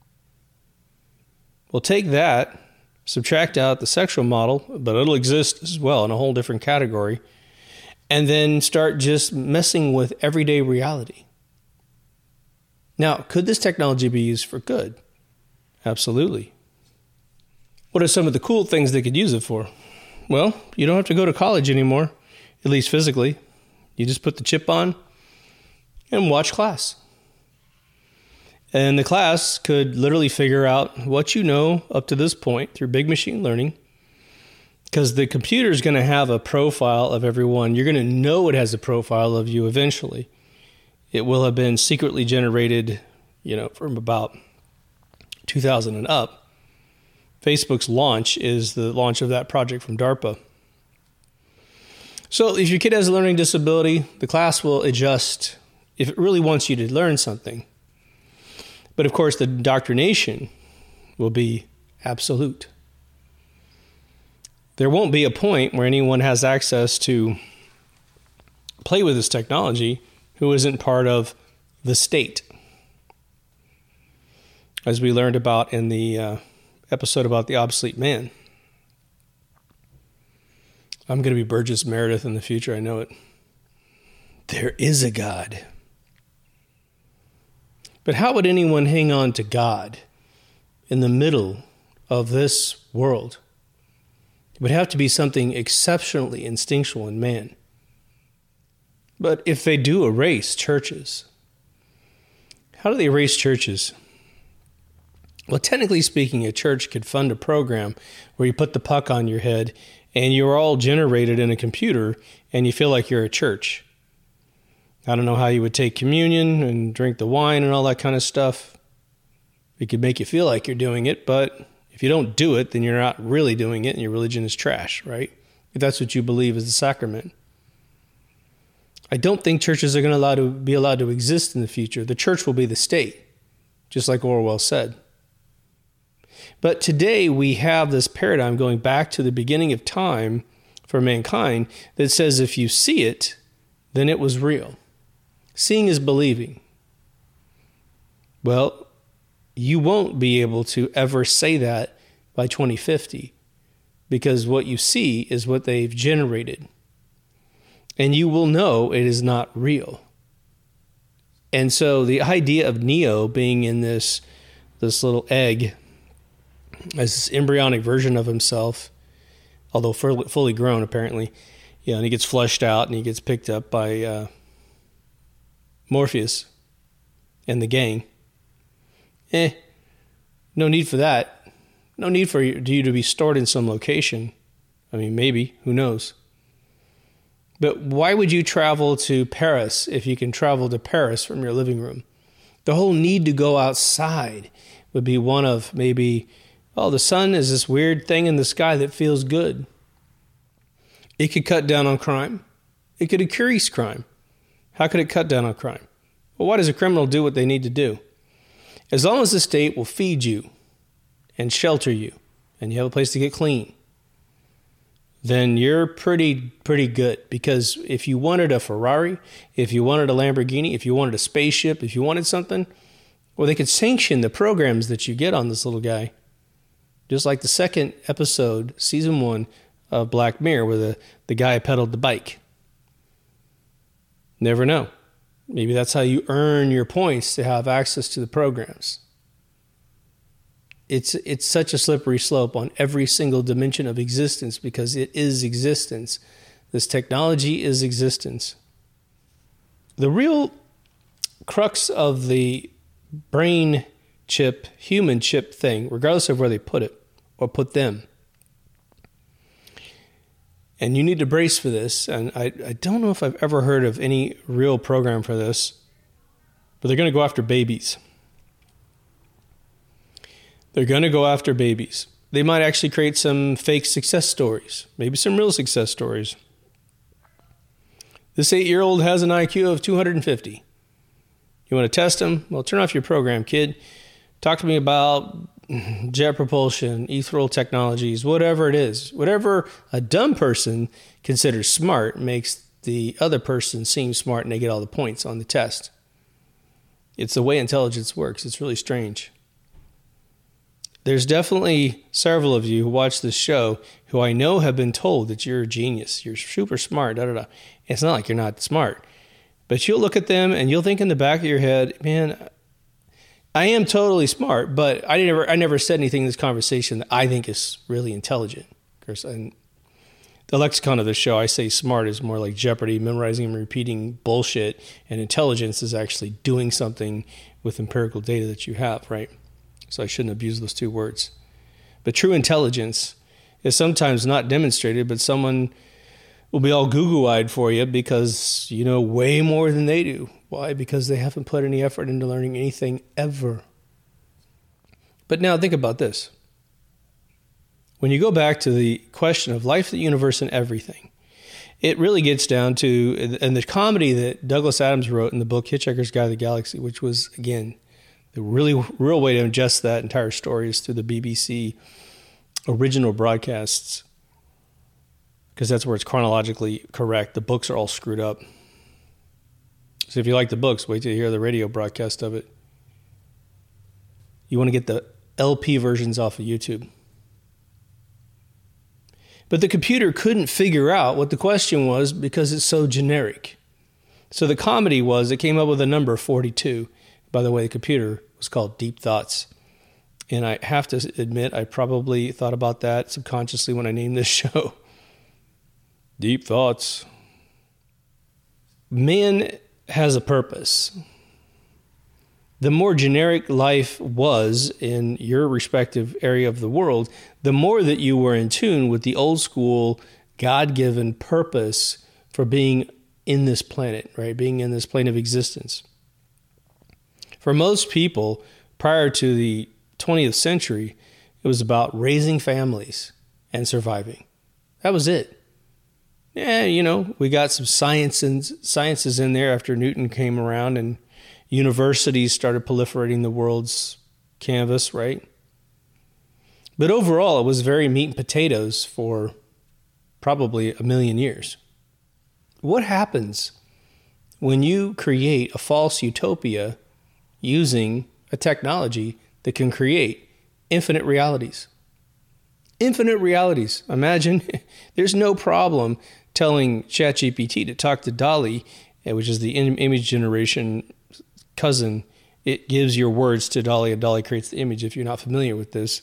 Well, take that, subtract out the sexual model, but it'll exist as well in a whole different category, and then start just messing with everyday reality. Now, could this technology be used for good? Absolutely. What are some of the cool things they could use it for? Well, you don't have to go to college anymore, at least physically. You just put the chip on and watch class. And the class could literally figure out what you know up to this point through big machine learning, because the computer is going to have a profile of everyone. You're going to know it has a profile of you eventually. It will have been secretly generated, from about 2000 and up. Facebook's launch is the launch of that project from DARPA. So if your kid has a learning disability, the class will adjust if it really wants you to learn something. But of course, the indoctrination will be absolute. There won't be a point where anyone has access to play with this technology who isn't part of the state. As we learned about in the episode about the obsolete man. I'm going to be Burgess Meredith in the future, I know it. There is a God. But how would anyone hang on to God in the middle of this world? It would have to be something exceptionally instinctual in man. But if they do erase churches, how do they erase churches? Well, technically speaking, a church could fund a program where you put the puck on your head and you're all generated in a computer and you feel like you're a church. I don't know how you would take communion and drink the wine and all that kind of stuff. It could make you feel like you're doing it, but if you don't do it, then you're not really doing it and your religion is trash, right? If that's what you believe is the sacrament. I don't think churches are going to be allowed to exist in the future. The church will be the state, just like Orwell said. But today we have this paradigm going back to the beginning of time for mankind that says if you see it, then it was real. Seeing is believing. Well, you won't be able to ever say that by 2050 because what you see is what they've generated. and you will know it is not real. And so the idea of Neo being in this little egg as this embryonic version of himself, although fully grown apparently, and he gets flushed out and he gets picked up by Morpheus and the gang. No need for that. No need for you to be stored in some location. I mean, maybe, who knows? But why would you travel to Paris if you can travel to Paris from your living room? The whole need to go outside would be one of maybe, the sun is this weird thing in the sky that feels good. It could cut down on crime. It could increase crime. How could it cut down on crime? Well, why does a criminal do what they need to do? As long as the state will feed you and shelter you and you have a place to get clean, then you're pretty good. Because if you wanted a Ferrari, if you wanted a Lamborghini, if you wanted a spaceship, if you wanted something, well, they could sanction the programs that you get on this little guy. Just like the second episode, season 1 of Black Mirror, where the guy pedaled the bike. Never know. Maybe that's how you earn your points to have access to the programs. It's such a slippery slope on every single dimension of existence because it is existence. This technology is existence. The real crux of the brain chip, human chip thing, regardless of where they put it or put them, and you need to brace for this, and I don't know if I've ever heard of any real program for this, but they're going to go after babies. They're going to go after babies. They might actually create some fake success stories, maybe some real success stories. This 8-year-old has an IQ of 250. You want to test him? Well, turn off your program, kid. Talk to me about jet propulsion, ethereal technologies, whatever it is. Whatever a dumb person considers smart makes the other person seem smart and they get all the points on the test. It's the way intelligence works. It's really strange. There's definitely several of you who watch this show who I know have been told that you're a genius, you're super smart, It's not like you're not smart. But you'll look at them and you'll think in the back of your head, man, I am totally smart, but I never said anything in this conversation that I think is really intelligent. Of course, in the lexicon of the show, I say smart is more like Jeopardy, memorizing and repeating bullshit, and intelligence is actually doing something with empirical data that you have, right? So I shouldn't abuse those two words. But true intelligence is sometimes not demonstrated, but someone will be all goo-goo-eyed for you because you know way more than they do. Why? Because they haven't put any effort into learning anything ever. But now think about this. When you go back to the question of life, the universe, and everything, it really gets down to, and the comedy that Douglas Adams wrote in the book Hitchhiker's Guide to the Galaxy, which was, again, the really real way to ingest that entire story is through the BBC original broadcasts, because that's where it's chronologically correct. The books are all screwed up. So if you like the books, wait till you hear the radio broadcast of it. You want to get the LP versions off of YouTube. But the computer couldn't figure out what the question was because it's so generic. So the comedy was, it came up with a number 42. By the way, the computer was called Deep Thoughts. And I have to admit, I probably thought about that subconsciously when I named this show. Deep Thoughts. Man has a purpose. The more generic life was in your respective area of the world, the more that you were in tune with the old school God-given purpose for being in this planet, right? Being in this plane of existence. For most people, prior to the 20th century, it was about raising families and surviving. That was it. Yeah, we got some sciences in there after Newton came around and universities started proliferating the world's canvas, right? But overall, it was very meat and potatoes for probably 1 million years. What happens when you create a false utopia using a technology that can create infinite realities? Infinite realities. Imagine there's no problem telling ChatGPT to talk to DALL-E, which is the image generation cousin. It gives your words to DALL-E, and DALL-E creates the image, if you're not familiar with this.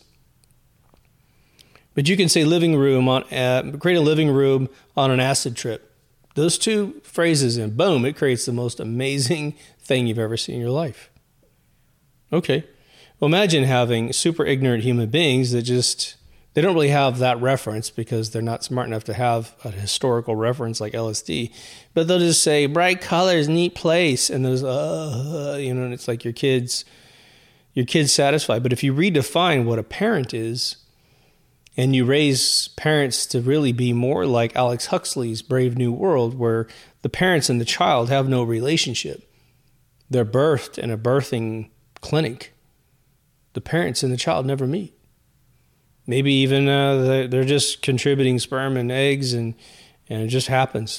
But you can say living room create a living room on an acid trip. Those two phrases, and boom, it creates the most amazing thing you've ever seen in your life. Okay. Well, imagine having super ignorant human beings that they don't really have that reference because they're not smart enough to have a historical reference like LSD, but they'll just say bright colors, neat place. And those, and it's like your kid's satisfied. But if you redefine what a parent is, and you raise parents to really be more like Alex Huxley's Brave New World, where the parents and the child have no relationship. They're birthed in a birthing clinic. The parents and the child never meet. Maybe even they're just contributing sperm and eggs, and it just happens.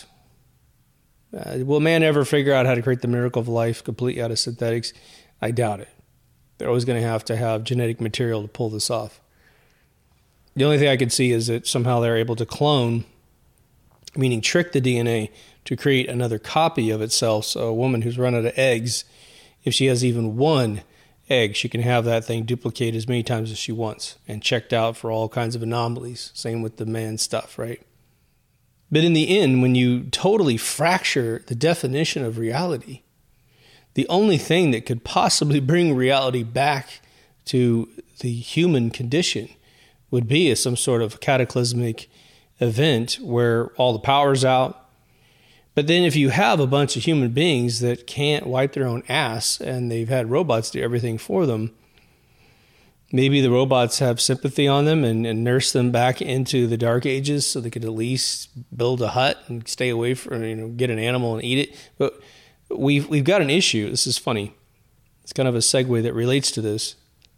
Will man ever figure out how to create the miracle of life completely out of synthetics? I doubt it. They're always going to have genetic material to pull this off. The only thing I could see is that somehow they're able to clone, meaning trick the DNA to create another copy of itself. So a woman who's run out of eggs, if she has even one egg, she can have that thing duplicated as many times as she wants and checked out for all kinds of anomalies. Same with the man stuff, right? But in the end, when you totally fracture the definition of reality, the only thing that could possibly bring reality back to the human condition would be some sort of cataclysmic event where all the power's out. But then if you have a bunch of human beings that can't wipe their own ass and they've had robots do everything for them, maybe the robots have sympathy on them and nurse them back into the dark ages so they could at least build a hut and stay away from, get an animal and eat it. But we've got an issue. This is funny. It's kind of a segue that relates to this.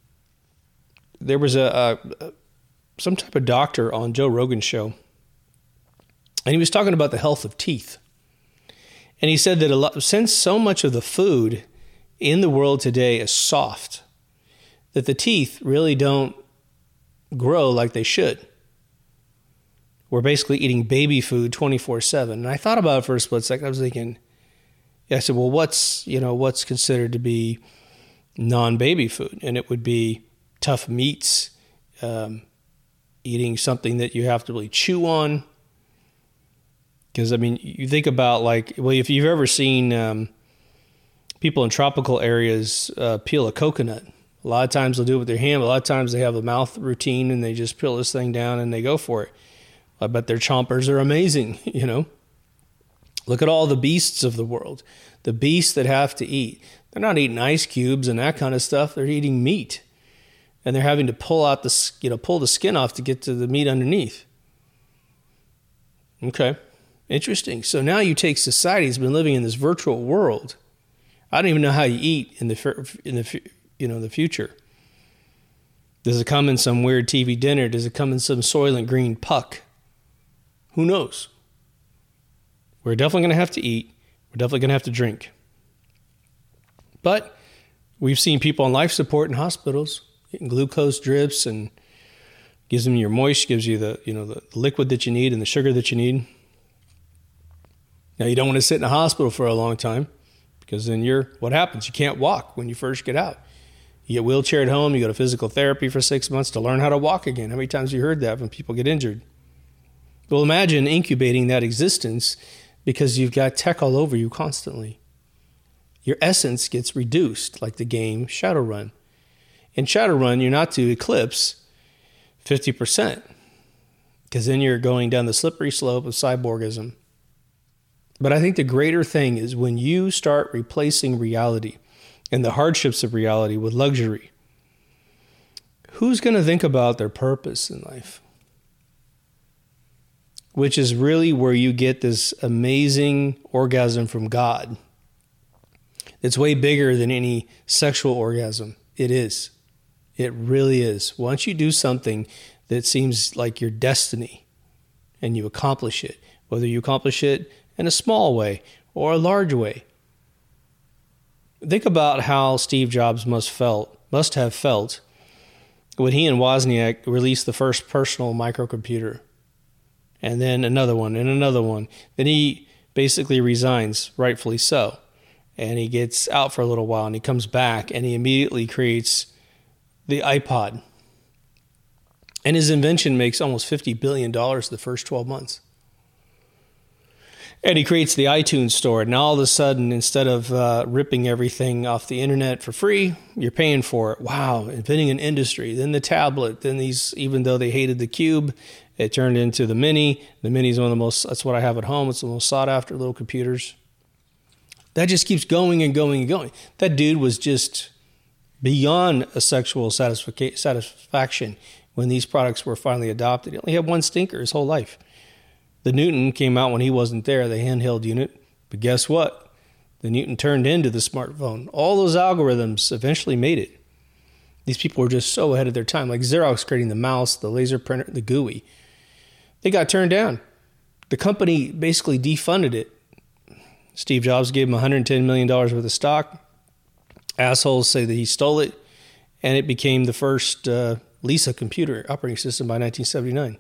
There was some type of doctor on Joe Rogan's show, and he was talking about the health of teeth. And he said that since so much of the food in the world today is soft, that the teeth really don't grow like they should. We're basically eating baby food 24/7. And I thought about it for a split second. I was thinking, I said, well, what's considered to be non-baby food? And it would be tough meats, eating something that you have to really chew on. Because, you think about if you've ever seen people in tropical areas peel a coconut, a lot of times they'll do it with their hand, but a lot of times they have a mouth routine and they just peel this thing down and they go for it. I bet their chompers are amazing, Look at all the beasts of the world, the beasts that have to eat. They're not eating ice cubes and that kind of stuff. They're eating meat. And they're having to pull the skin off to get to the meat underneath. Okay, interesting. So now you take society that's been living in this virtual world. I don't even know how you eat in the future. Does it come in some weird TV dinner? Does it come in some Soylent Green puck? Who knows? We're definitely going to have to eat. We're definitely going to have to drink. But we've seen people on life support in hospitals getting glucose drips, and gives you the liquid that you need and the sugar that you need. Now, you don't want to sit in a hospital for a long time because then what happens? You can't walk when you first get out. You get wheelchaired home, you go to physical therapy for 6 months to learn how to walk again. How many times have you heard that when people get injured? Well, imagine incubating that existence because you've got tech all over you constantly. Your essence gets reduced, like the game Shadowrun. In Shadowrun, you're not to eclipse 50%, because then you're going down the slippery slope of cyborgism. But I think the greater thing is when you start replacing reality and the hardships of reality with luxury, who's going to think about their purpose in life? Which is really where you get this amazing orgasm from God. It's way bigger than any sexual orgasm. It is. It really is. Once you do something that seems like your destiny and you accomplish it, whether you accomplish it in a small way or a large way. Think about how Steve Jobs must have felt when he and Wozniak released the first personal microcomputer. and then another one and another one. Then he basically resigns, rightfully so. And he gets out for a little while and he comes back and he immediately creates the iPod. And his invention makes almost $50 billion the first 12 months. And he creates the iTunes store. And all of a sudden, instead of ripping everything off the internet for free, you're paying for it. Wow, inventing an industry. Then the tablet. Then these, even though they hated the Cube, it turned into the Mini. The Mini is one of the most, that's what I have at home. It's the most sought after little computers. That just keeps going and going and going. That dude was just beyond a sexual satisfaction when these products were finally adopted. He only had one stinker his whole life. The Newton came out when he wasn't there, the handheld unit. But guess what? The Newton turned into the smartphone. All those algorithms eventually made it. These people were just so ahead of their time, like Xerox creating the mouse, the laser printer, the GUI. They got turned down. The company basically defunded it. Steve Jobs gave him $110 million worth of stock. Assholes say that he stole it, and it became the first Lisa computer operating system by 1979.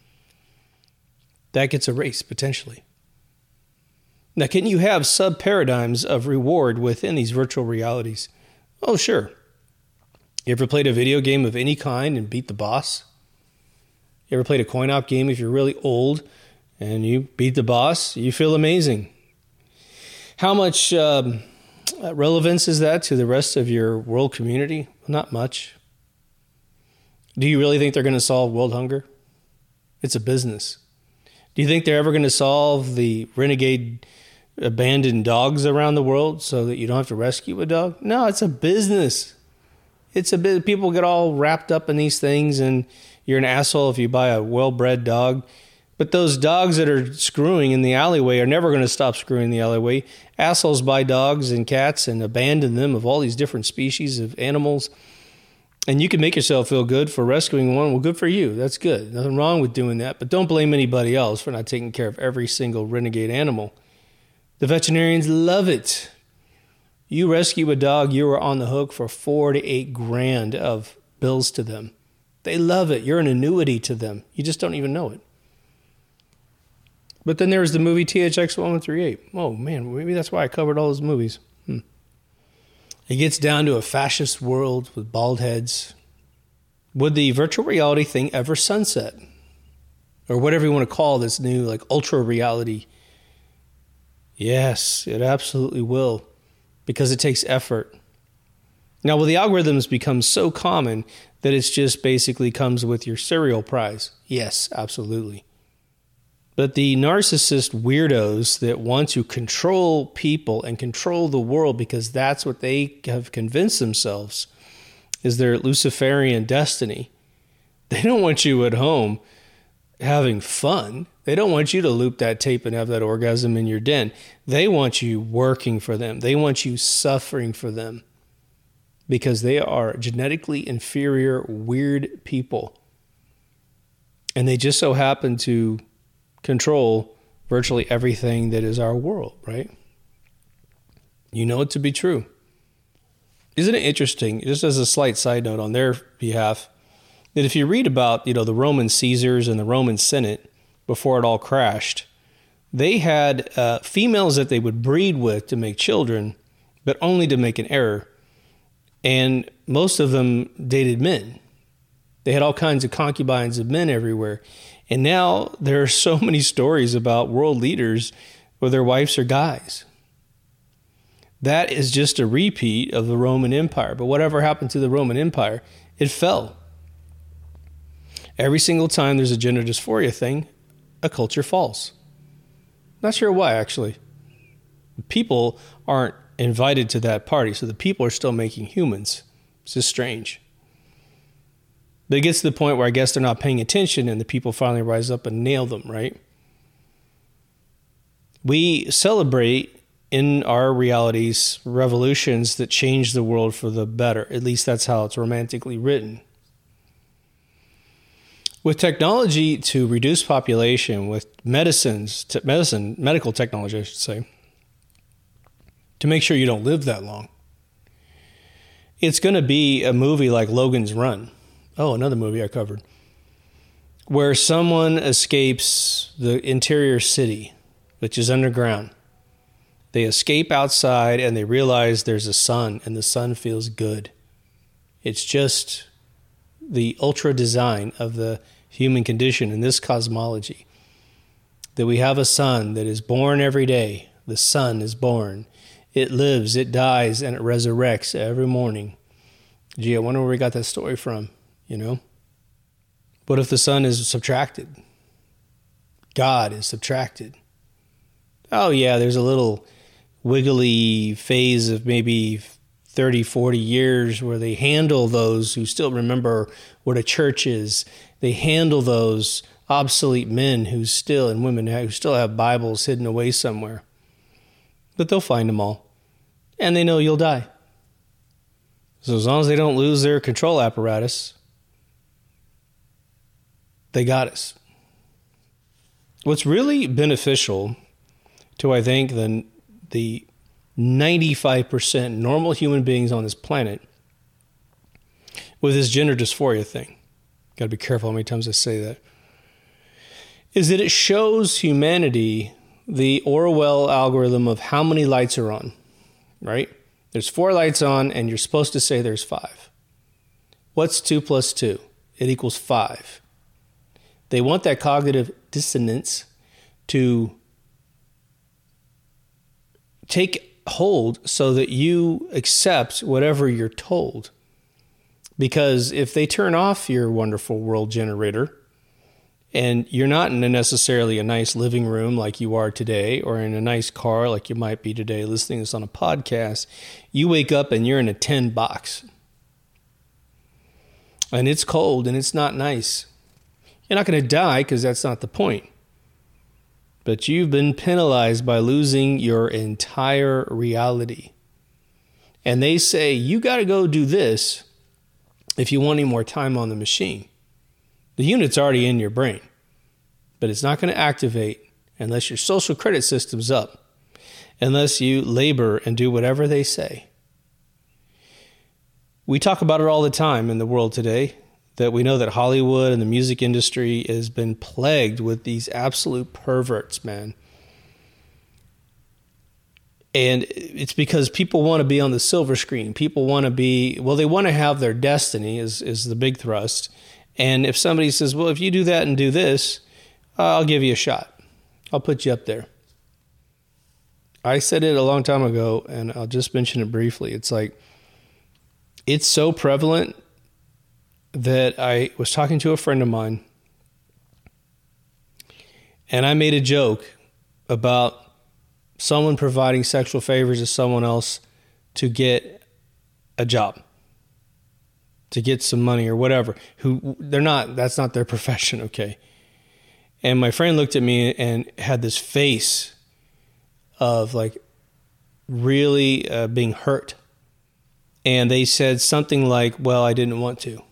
That gets erased, potentially. Now, can you have sub-paradigms of reward within these virtual realities? Oh, sure. You ever played a video game of any kind and beat the boss? You ever played a coin-op game if you're really old and you beat the boss? You feel amazing. How much relevance is that to the rest of your world community? Not much. Do you really think they're going to solve world hunger? It's a business. Do you think they're ever going to solve the renegade abandoned dogs around the world so that you don't have to rescue a dog? No, it's a business. People get all wrapped up in these things, and you're an asshole if you buy a well-bred dog. But those dogs that are screwing in the alleyway are never going to stop screwing in the alleyway. Assholes buy dogs and cats and abandon them of all these different species of animals. And you can make yourself feel good for rescuing one. Well, good for you. That's good. Nothing wrong with doing that. But don't blame anybody else for not taking care of every single renegade animal. The veterinarians love it. You rescue a dog, you are on the hook for $4,000 to $8,000 of bills to them. They love it. You're an annuity to them. You just don't even know it. But then there's the movie THX 1138. Oh, man, maybe that's why I covered all those movies. It gets down to a fascist world with bald heads. Would the virtual reality thing ever sunset? Or whatever you want to call this new, like, ultra reality. Yes, it absolutely will. Because it takes effort. Now, will the algorithms become so common that it's just basically comes with your cereal prize? Yes, absolutely. But the narcissist weirdos that want to control people and control the world because that's what they have convinced themselves is their Luciferian destiny. They don't want you at home having fun. They don't want you to loop that tape and have that orgasm in your den. They want you working for them. They want you suffering for them because they are genetically inferior, weird people. And they just so happen to control virtually everything that is our world, right? You know it to be true. Isn't it interesting, just as a slight side note on their behalf, that if you read about, the Roman Caesars and the Roman Senate before it all crashed, they had females that they would breed with to make children, but only to make an error. And most of them dated men. They had all kinds of concubines of men everywhere. And now there are so many stories about world leaders where their wives are guys. That is just a repeat of the Roman Empire. But whatever happened to the Roman Empire, it fell. Every single time there's a gender dysphoria thing, a culture falls. Not sure why, actually. People aren't invited to that party, so the people are still making humans. It's just strange. But it gets to the point where I guess they're not paying attention and the people finally rise up and nail them, right? We celebrate in our realities revolutions that change the world for the better. At least that's how it's romantically written. With technology to reduce population, with medical technology, I should say, to make sure you don't live that long, it's going to be a movie like Logan's Run. Oh, another movie I covered. where someone escapes the interior city, which is underground. They escape outside and they realize there's a sun, and the sun feels good. It's just the ultra design of the human condition in this cosmology, that we have a sun that is born every day. The sun is born. It lives, it dies, and it resurrects every morning. Gee, I wonder where we got that story from, you know? What if the sun is subtracted? God is subtracted. Oh yeah, there's a little wiggly phase of maybe 30, 40 years where they handle those who still remember what a church is. They handle those obsolete men who still, and women who still have Bibles hidden away somewhere. But they'll find them all. And they know you'll die. So as long as they don't lose their control apparatus, they got us. What's really beneficial to, I think, the 95% normal human beings on this planet with this gender dysphoria thing, got to be careful how many times I say that, is that it shows humanity the Orwell algorithm of how many lights are on, right? There's 4 lights on, and you're supposed to say there's 5. What's 2 plus 2? It equals 5. They want that cognitive dissonance to take hold so that you accept whatever you're told. Because if they turn off your wonderful world generator, and you're not in necessarily a nice living room like you are today, or in a nice car like you might be today listening to this on a podcast, you wake up and you're in a tin box. And it's cold and it's not nice. You're not going to die because that's not the point. But you've been penalized by losing your entire reality. And they say, you got to go do this if you want any more time on the machine. The unit's already in your brain, but it's not going to activate unless your social credit system's up, unless you labor and do whatever they say. We talk about it all the time in the world today, that we know that Hollywood and the music industry has been plagued with these absolute perverts, man. And it's because people want to be on the silver screen. People want to be, well, they want to have their destiny is the big thrust. And if somebody says, well, if you do that and do this, I'll give you a shot. I'll put you up there. I said it a long time ago, and I'll just mention it briefly. It's like, it's so prevalent that I was talking to a friend of mine, and I made a joke about someone providing sexual favors to someone else to get a job, to get some money or whatever, who they're not, that's not their profession, okay? And my friend looked at me and had this face of like really being hurt. And they said something like, well, I didn't want to.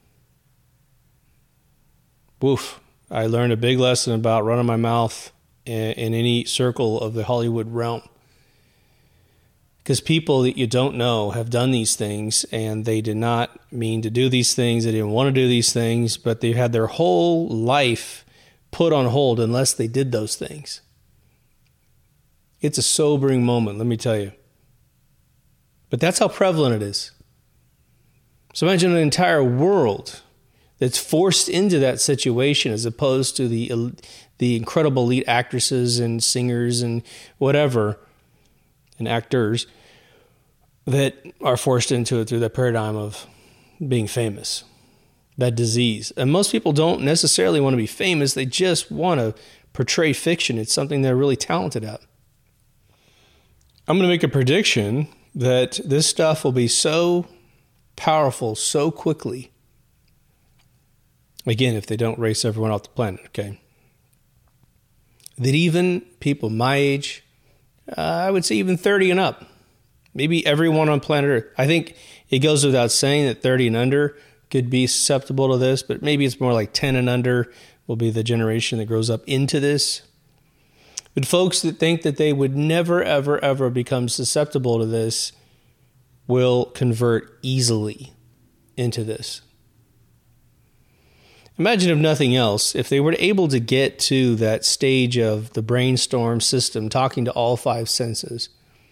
Woof. I learned a big lesson about running my mouth in any circle of the Hollywood realm. Because people that you don't know have done these things, and they did not mean to do these things. They didn't want to do these things, but they had their whole life put on hold unless they did those things. It's a sobering moment, let me tell you. But that's how prevalent it is. So imagine an entire world that's forced into that situation, as opposed to the incredible elite actresses and singers and whatever, and actors that are forced into it through that paradigm of being famous, that disease. And most people don't necessarily want to be famous. They just want to portray fiction. It's something they're really talented at. I'm going to make a prediction that this stuff will be so powerful so quickly. Again, if they don't race everyone off the planet, okay? That even people my age, I would say even 30 and up, maybe everyone on planet Earth. I think it goes without saying that 30 and under could be susceptible to this, but maybe it's more like 10 and under will be the generation that grows up into this. But folks that think that they would never, ever, ever become susceptible to this will convert easily into this. Imagine if nothing else, if they were able to get to that stage of the brainstorm system, talking to all five senses.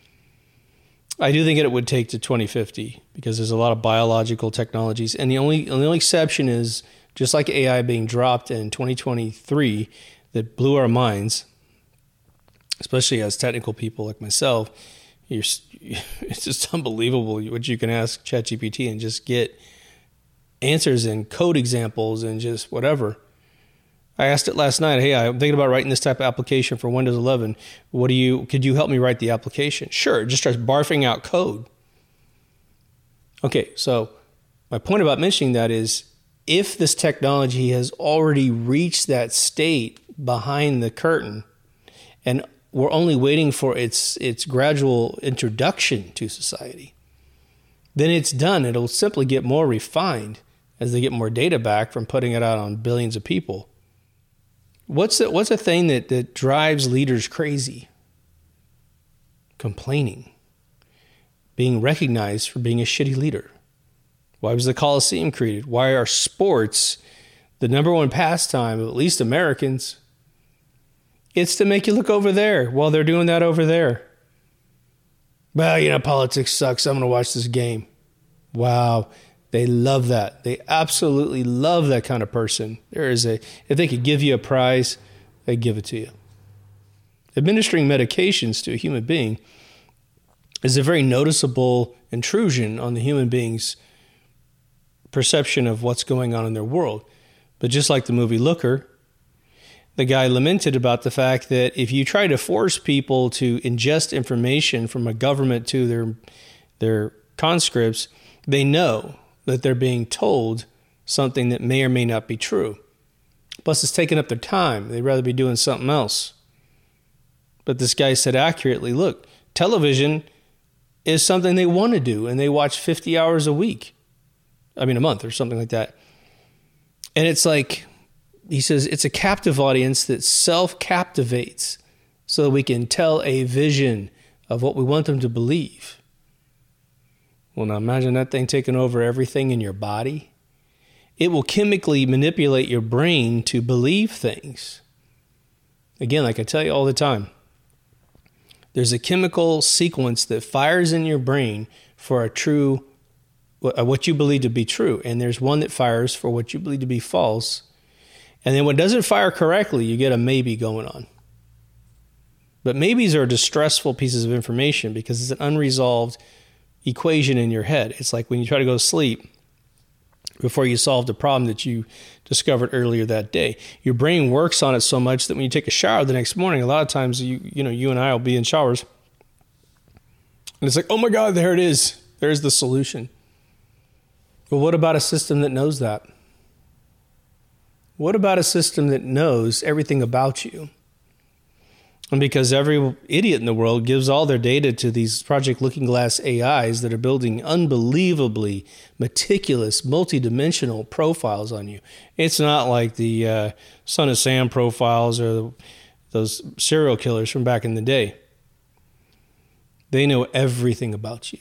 I do think it would take to 2050 because there's a lot of biological technologies. And the only exception is, just like AI being dropped in 2023, that blew our minds, especially as technical people like myself. It's just unbelievable what you can ask ChatGPT and just get answers and code examples and just whatever. I asked it last night, hey, I'm thinking about writing this type of application for Windows 11. Could you help me write the application? Sure. It just starts barfing out code. Okay, so my point about mentioning that is, if this technology has already reached that state behind the curtain and we're only waiting for its gradual introduction to society, then it's done. It'll simply get more refined as they get more data back from putting it out on billions of people. What's a thing that drives leaders crazy? Complaining. Being recognized for being a shitty leader. Why was the Coliseum created? Why are sports the number one pastime of at least Americans? It's to make you look over there while they're doing that over there. Well, politics sucks. I'm going to watch this game. Wow. They love that. They absolutely love that kind of person. If they could give you a prize, they'd give it to you. Administering medications to a human being is a very noticeable intrusion on the human being's perception of what's going on in their world. But just like the movie Looker, the guy lamented about the fact that if you try to force people to ingest information from a government to their conscripts, they know that they're being told something that may or may not be true. Plus, it's taking up their time. They'd rather be doing something else. But this guy said accurately, look, television is something they want to do, and they watch 50 hours a month or something like that. And it's like, he says, it's a captive audience that self-captivates so that we can tell a vision of what we want them to believe. Well, now imagine that thing taking over everything in your body. It will chemically manipulate your brain to believe things. Again, like I tell you all the time, there's a chemical sequence that fires in your brain for what you believe to be true. And there's one that fires for what you believe to be false. And then when it doesn't fire correctly, you get a maybe going on. But maybes are distressful pieces of information because it's an unresolved equation in your head. It's like when you try to go to sleep before you solved a problem that you discovered earlier that day. Your brain works on it so much that when you take a shower the next morning, a lot of times you and I will be in showers, and it's like, oh my God, there it is. There's the solution. But what about a system that knows that? What about a system that knows everything about you? And because every idiot in the world gives all their data to these Project Looking Glass AIs that are building unbelievably meticulous, multidimensional profiles on you. It's not like the Son of Sam profiles or those serial killers from back in the day. They know everything about you.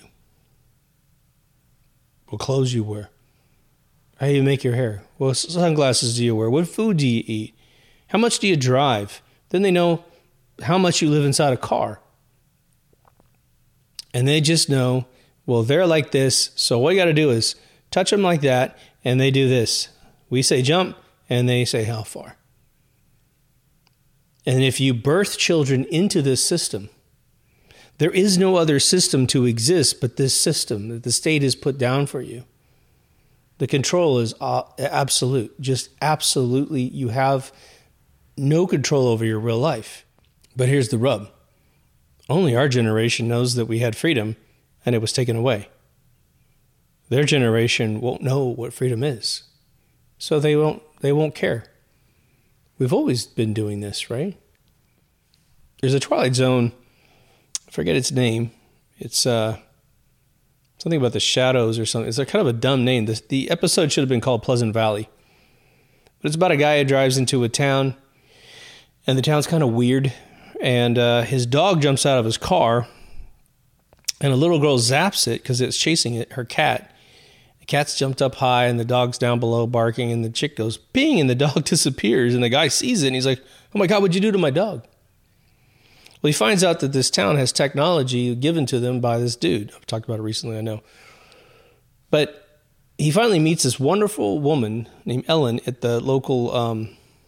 What clothes you wear. How you make your hair. What sunglasses do you wear? What food do you eat? How much do you drive? Then they know how much you live inside a car. And they just know, well, they're like this, so what you got to do is touch them like that, and they do this. We say jump, and they say how far. And if you birth children into this system, there is no other system to exist but this system that the state has put down for you. The control is absolute. Just absolutely, you have no control over your real life. But here's the rub. Only our generation knows that we had freedom and it was taken away. Their generation won't know what freedom is. So they won't care. We've always been doing this, right? There's a Twilight Zone, I forget its name. It's something about the shadows or something. It's a kind of a dumb name. The episode should have been called Pleasant Valley. But it's about a guy who drives into a town, and the town's kind of weird. And his dog jumps out of his car, and a little girl zaps it because it's chasing her cat. The cat's jumped up high and the dog's down below barking, and the chick goes peeing and the dog disappears, and the guy sees it and he's like, oh my God, what'd you do to my dog? Well, he finds out that this town has technology given to them by this dude. I've talked about it recently, I know. But he finally meets this wonderful woman named Ellen at the local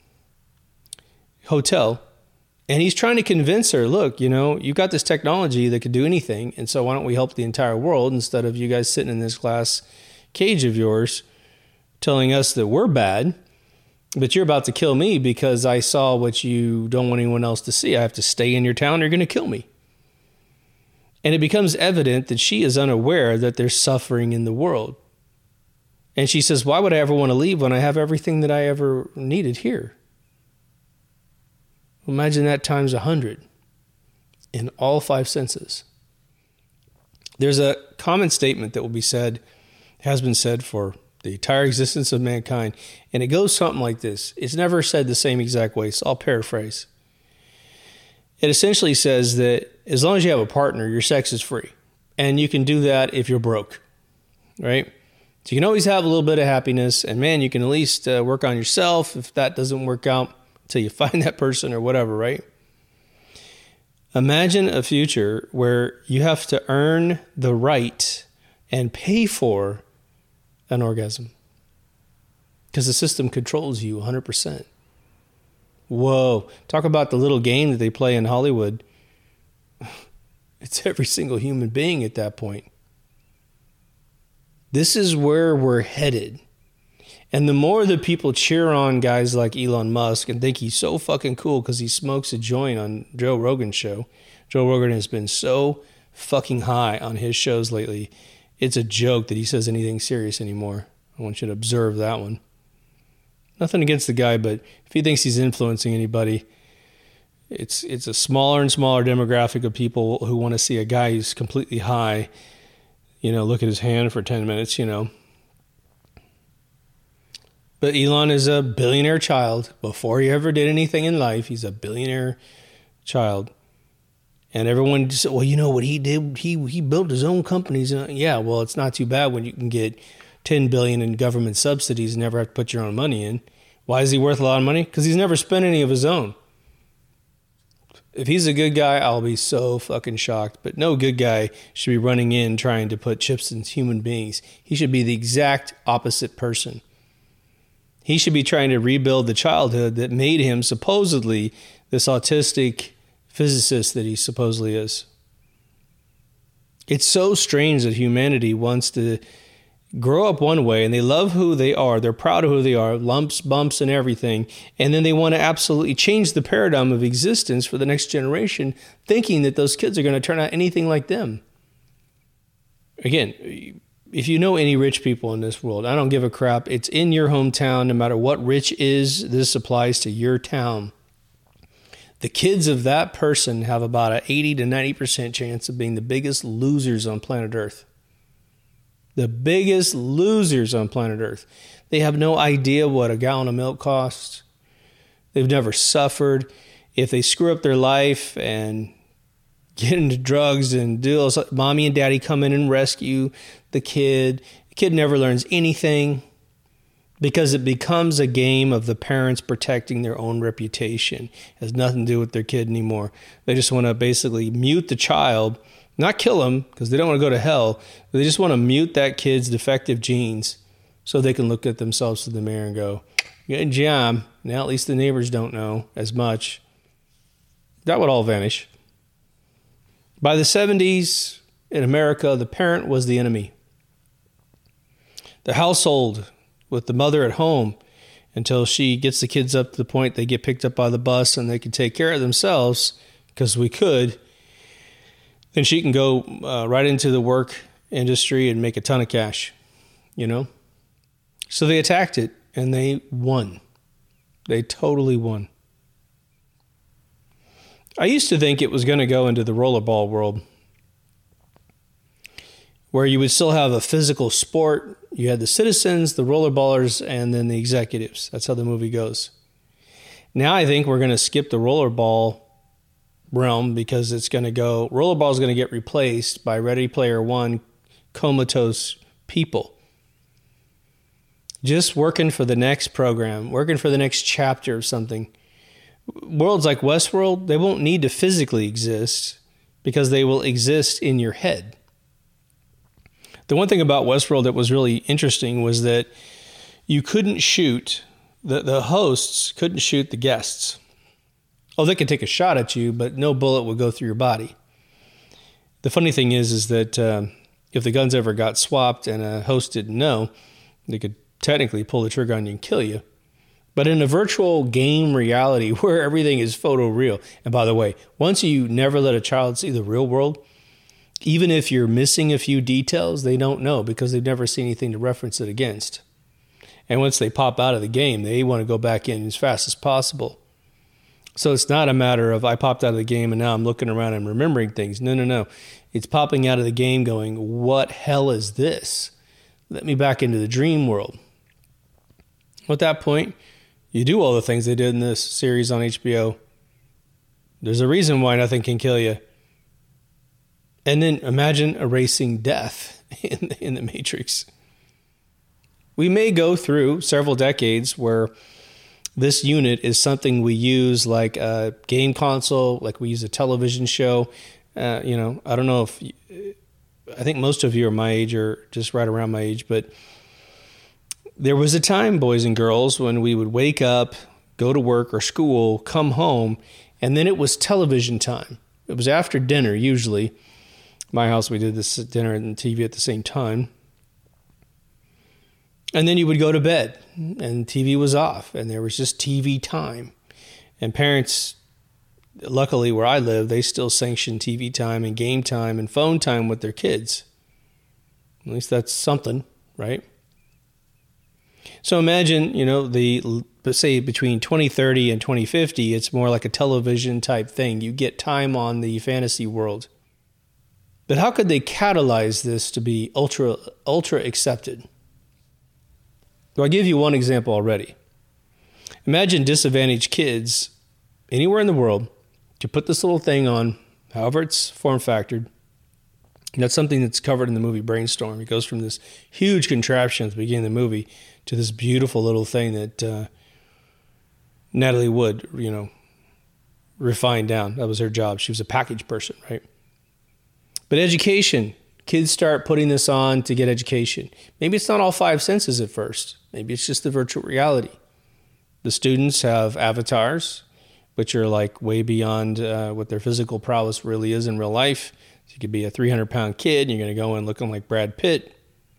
hotel. And he's trying to convince her, look, you've got this technology that could do anything. And so why don't we help the entire world instead of you guys sitting in this glass cage of yours telling us that we're bad. But you're about to kill me because I saw what you don't want anyone else to see. I have to stay in your town. You're going to kill me. And it becomes evident that she is unaware that there's suffering in the world. And she says, why would I ever want to leave when I have everything that I ever needed here? Imagine that times 100 in all 5 senses. There's a common statement that will be said, has been said for the entire existence of mankind. And it goes something like this. It's never said the same exact way, so I'll paraphrase. It essentially says that as long as you have a partner, your sex is free. And you can do that if you're broke, right? So you can always have a little bit of happiness. And man, you can at least work on yourself if that doesn't work out until you find that person or whatever, right? Imagine a future where you have to earn the right and pay for an orgasm because the system controls you 100%. Whoa. Talk about the little game that they play in Hollywood. It's every single human being at that point. This is where we're headed. And the more that people cheer on guys like Elon Musk and think he's so fucking cool because he smokes a joint on Joe Rogan's show. Joe Rogan has been so fucking high on his shows lately. It's a joke that he says anything serious anymore. I want you to observe that one. Nothing against the guy, but if he thinks he's influencing anybody, it's a smaller and smaller demographic of people who want to see a guy who's completely high, look at his hand for 10 minutes, But Elon is a billionaire child. Before he ever did anything in life, he's a billionaire child. And everyone said, well, what he did, he built his own companies. Yeah, well, it's not too bad when you can get $10 billion in government subsidies and never have to put your own money in. Why is he worth a lot of money? Because he's never spent any of his own. If he's a good guy, I'll be so fucking shocked. But no good guy should be running in trying to put chips in human beings. He should be the exact opposite person. He should be trying to rebuild the childhood that made him supposedly this autistic physicist that he supposedly is. It's so strange that humanity wants to grow up one way and they love who they are. They're proud of who they are, lumps, bumps, and everything. And then they want to absolutely change the paradigm of existence for the next generation, thinking that those kids are going to turn out anything like them. Again, if you know any rich people in this world, I don't give a crap. It's in your hometown. No matter what rich is, this applies to your town. The kids of that person have about an 80 to 90% chance of being the biggest losers on planet Earth. The biggest losers on planet Earth. They have no idea what a gallon of milk costs. They've never suffered. If they screw up their life and get into drugs and deals, mommy and daddy come in and rescue the kid. The kid never learns anything because it becomes a game of the parents protecting their own reputation. It has nothing to do with their kid anymore. They just want to basically mute the child, not kill him because they don't want to go to hell, but they just want to mute that kid's defective genes so they can look at themselves in the mirror and go, good job. Now at least the neighbors don't know as much. That would all vanish. By the 70s in America, the parent was the enemy. The household with the mother at home until she gets the kids up to the point they get picked up by the bus and they can take care of themselves because we could. Then she can go right into the work industry and make a ton of cash, So they attacked it and they won. They totally won. I used to think it was going to go into the rollerball world where you would still have a physical sport. You had the citizens, the rollerballers, and then the executives. That's how the movie goes. Now I think we're going to skip the rollerball realm because rollerball is going to get replaced by Ready Player One comatose people. just working for the next program, working for the next chapter of something. Worlds like Westworld, they won't need to physically exist because they will exist in your head. The one thing about Westworld that was really interesting was that you couldn't shoot, the hosts couldn't shoot the guests. Oh, they could take a shot at you, but no bullet would go through your body. The funny thing is that if the guns ever got swapped and a host didn't know, they could technically pull the trigger on you and kill you. But in a virtual game reality where everything is photoreal, and by the way, once you never let a child see the real world, even if you're missing a few details, they don't know because they've never seen anything to reference it against. And once they pop out of the game, they want to go back in as fast as possible. So it's not a matter of I popped out of the game and now I'm looking around and remembering things. No. It's popping out of the game going, what hell is this? Let me back into the dream world. At that point, you do all the things they did in this series on HBO. There's a reason why nothing can kill you. And then imagine erasing death in the Matrix. We may go through several decades where this unit is something we use like a game console, like we use a television show. I don't know if... I think most of you are my age or just right around my age, but there was a time, boys and girls, when we would wake up, go to work or school, come home, and then it was television time. It was after dinner, usually. My house, we did this dinner and TV at the same time. And then you would go to bed, and TV was off, and there was just TV time. And parents, luckily where I live, they still sanction TV time and game time and phone time with their kids. At least that's something, right? So imagine, let's say between 2030 and 2050, it's more like a television type thing. You get time on the fantasy world. But how could they catalyze this to be ultra accepted? Well, I'll give you one example already. Imagine disadvantaged kids anywhere in the world to put this little thing on, however it's form factored. And that's something that's covered in the movie Brainstorm. It goes from this huge contraption at the beginning of the movie to this beautiful little thing that Natalie Wood, refined down. That was her job. She was a package person, right? But education, kids start putting this on to get education. Maybe it's not all five senses at first. Maybe it's just the virtual reality. The students have avatars, which are like way beyond what their physical prowess really is in real life. So you could be a 300-pound kid, and you're going to go in looking like Brad Pitt.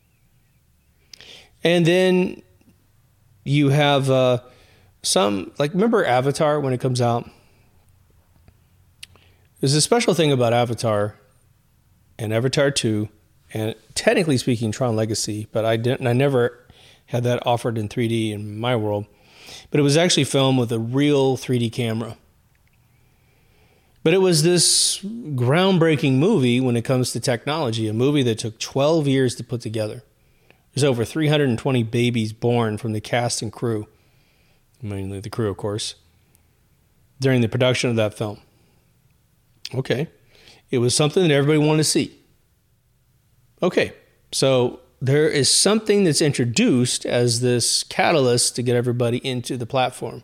And then you have remember Avatar when it comes out? There's a special thing about Avatar and Avatar 2, and technically speaking, Tron Legacy, but I never had that offered in 3D in my world. But it was actually filmed with a real 3D camera. But it was this groundbreaking movie when it comes to technology, a movie that took 12 years to put together. There's over 320 babies born from the cast and crew, mainly the crew, of course, during the production of that film. Okay. It was something that everybody wanted to see. Okay, so there is something that's introduced as this catalyst to get everybody into the platform.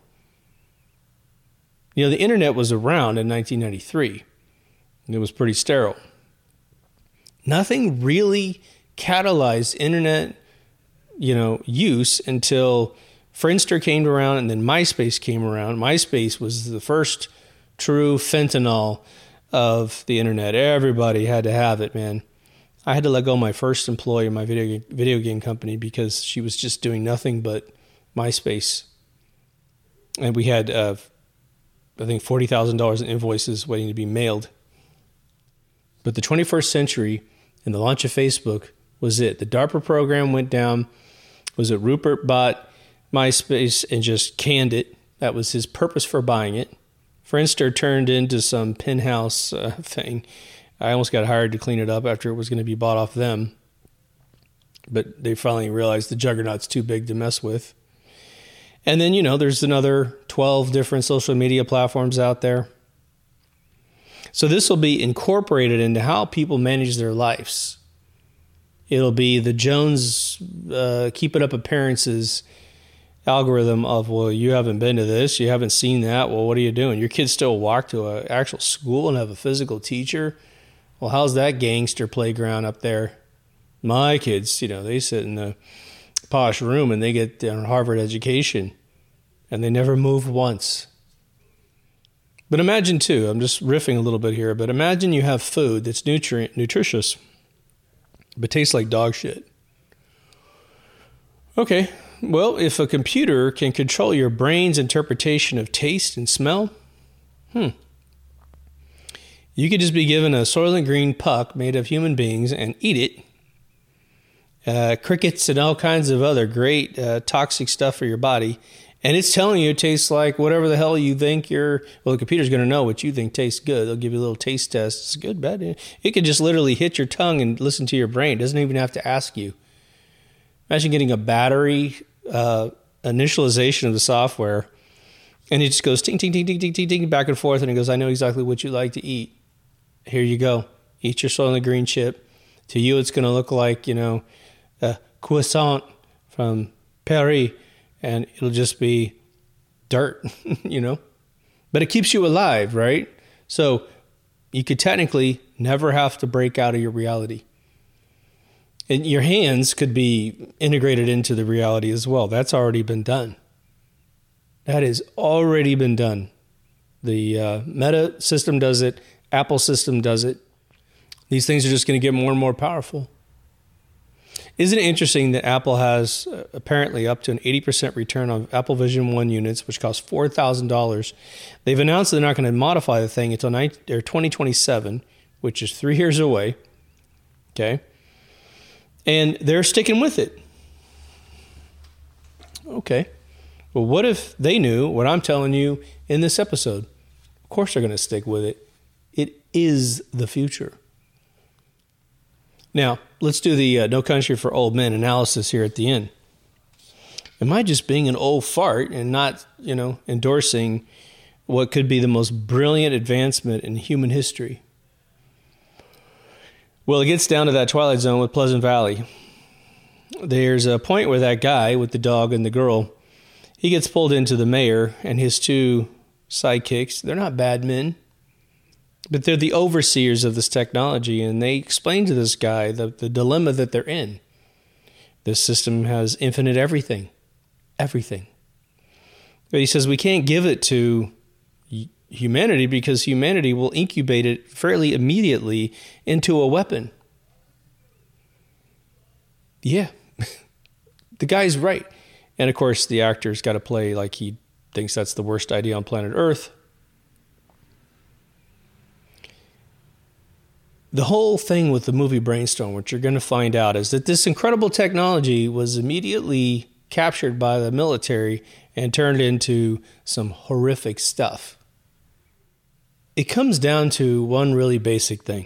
The internet was around in 1993, and it was pretty sterile. Nothing really catalyzed internet, use until Friendster came around and then MySpace came around. MySpace was the first true fentanyl of the internet. Everybody had to have it, man. I had to let go of my first employee in my video game company because she was just doing nothing but MySpace. And we had, I think, $40,000 in invoices waiting to be mailed. But the 21st century and the launch of Facebook was it. The DARPA program went down. Was it Rupert bought MySpace and just canned it? That was his purpose for buying it. Friendster turned into some penthouse thing. I almost got hired to clean it up after it was going to be bought off them. But they finally realized the juggernaut's too big to mess with. And then, there's another 12 different social media platforms out there. So this will be incorporated into how people manage their lives. It'll be the Jones keeping up appearances algorithm of, well, you haven't been to this, you haven't seen that, well, what are you doing? Your kids still walk to an actual school and have a physical teacher? Well, how's that gangster playground up there? My kids, they sit in the posh room and they get a Harvard education and they never move once. But imagine too, I'm just riffing a little bit here, but imagine you have food that's nutritious, but tastes like dog shit. Okay, well, if a computer can control your brain's interpretation of taste and smell, you could just be given a Soylent Green puck made of human beings and eat it. Crickets and all kinds of other great toxic stuff for your body. And it's telling you it tastes like whatever the hell you think the computer's going to know what you think tastes good. They'll give you a little taste test. It's good, bad. It could just literally hit your tongue and listen to your brain. It doesn't even have to ask you. Imagine getting a battery initialization of the software, and it just goes ting, ting, ting, ting, ting, ting, ting, back and forth, and it goes, I know exactly what you like to eat. Here you go. Eat your Soylent Green chip. To you, it's going to look like, a croissant from Paris, and it'll just be dirt, But it keeps you alive, right? So you could technically never have to break out of your reality. And your hands could be integrated into the reality as well. That's already been done. That has already been done. The Meta system does it. Apple system does it. These things are just going to get more and more powerful. Isn't it interesting that Apple has apparently up to an 80% return on Apple Vision 1 units, which cost $4,000. They've announced they're not going to modify the thing until 2027, which is 3 years away. Okay. And they're sticking with it. Okay. Well, what if they knew what I'm telling you in this episode? Of course they're going to stick with it. It is the future. Now, let's do the No Country for Old Men analysis here at the end. Am I just being an old fart and not, endorsing what could be the most brilliant advancement in human history? Well, it gets down to that Twilight Zone with Pleasant Valley. There's a point where that guy with the dog and the girl, he gets pulled into the mayor and his 2 sidekicks. They're not bad men, but they're the overseers of this technology, and they explain to this guy the dilemma that they're in. This system has infinite everything. Everything. But he says we can't give it to humanity because humanity will incubate it fairly immediately into a weapon. Yeah. The guy's right. And of course, the actor's got to play like he thinks that's the worst idea on planet Earth. The whole thing with the movie Brainstorm, what you're going to find out is that this incredible technology was immediately captured by the military and turned into some horrific stuff. It comes down to one really basic thing.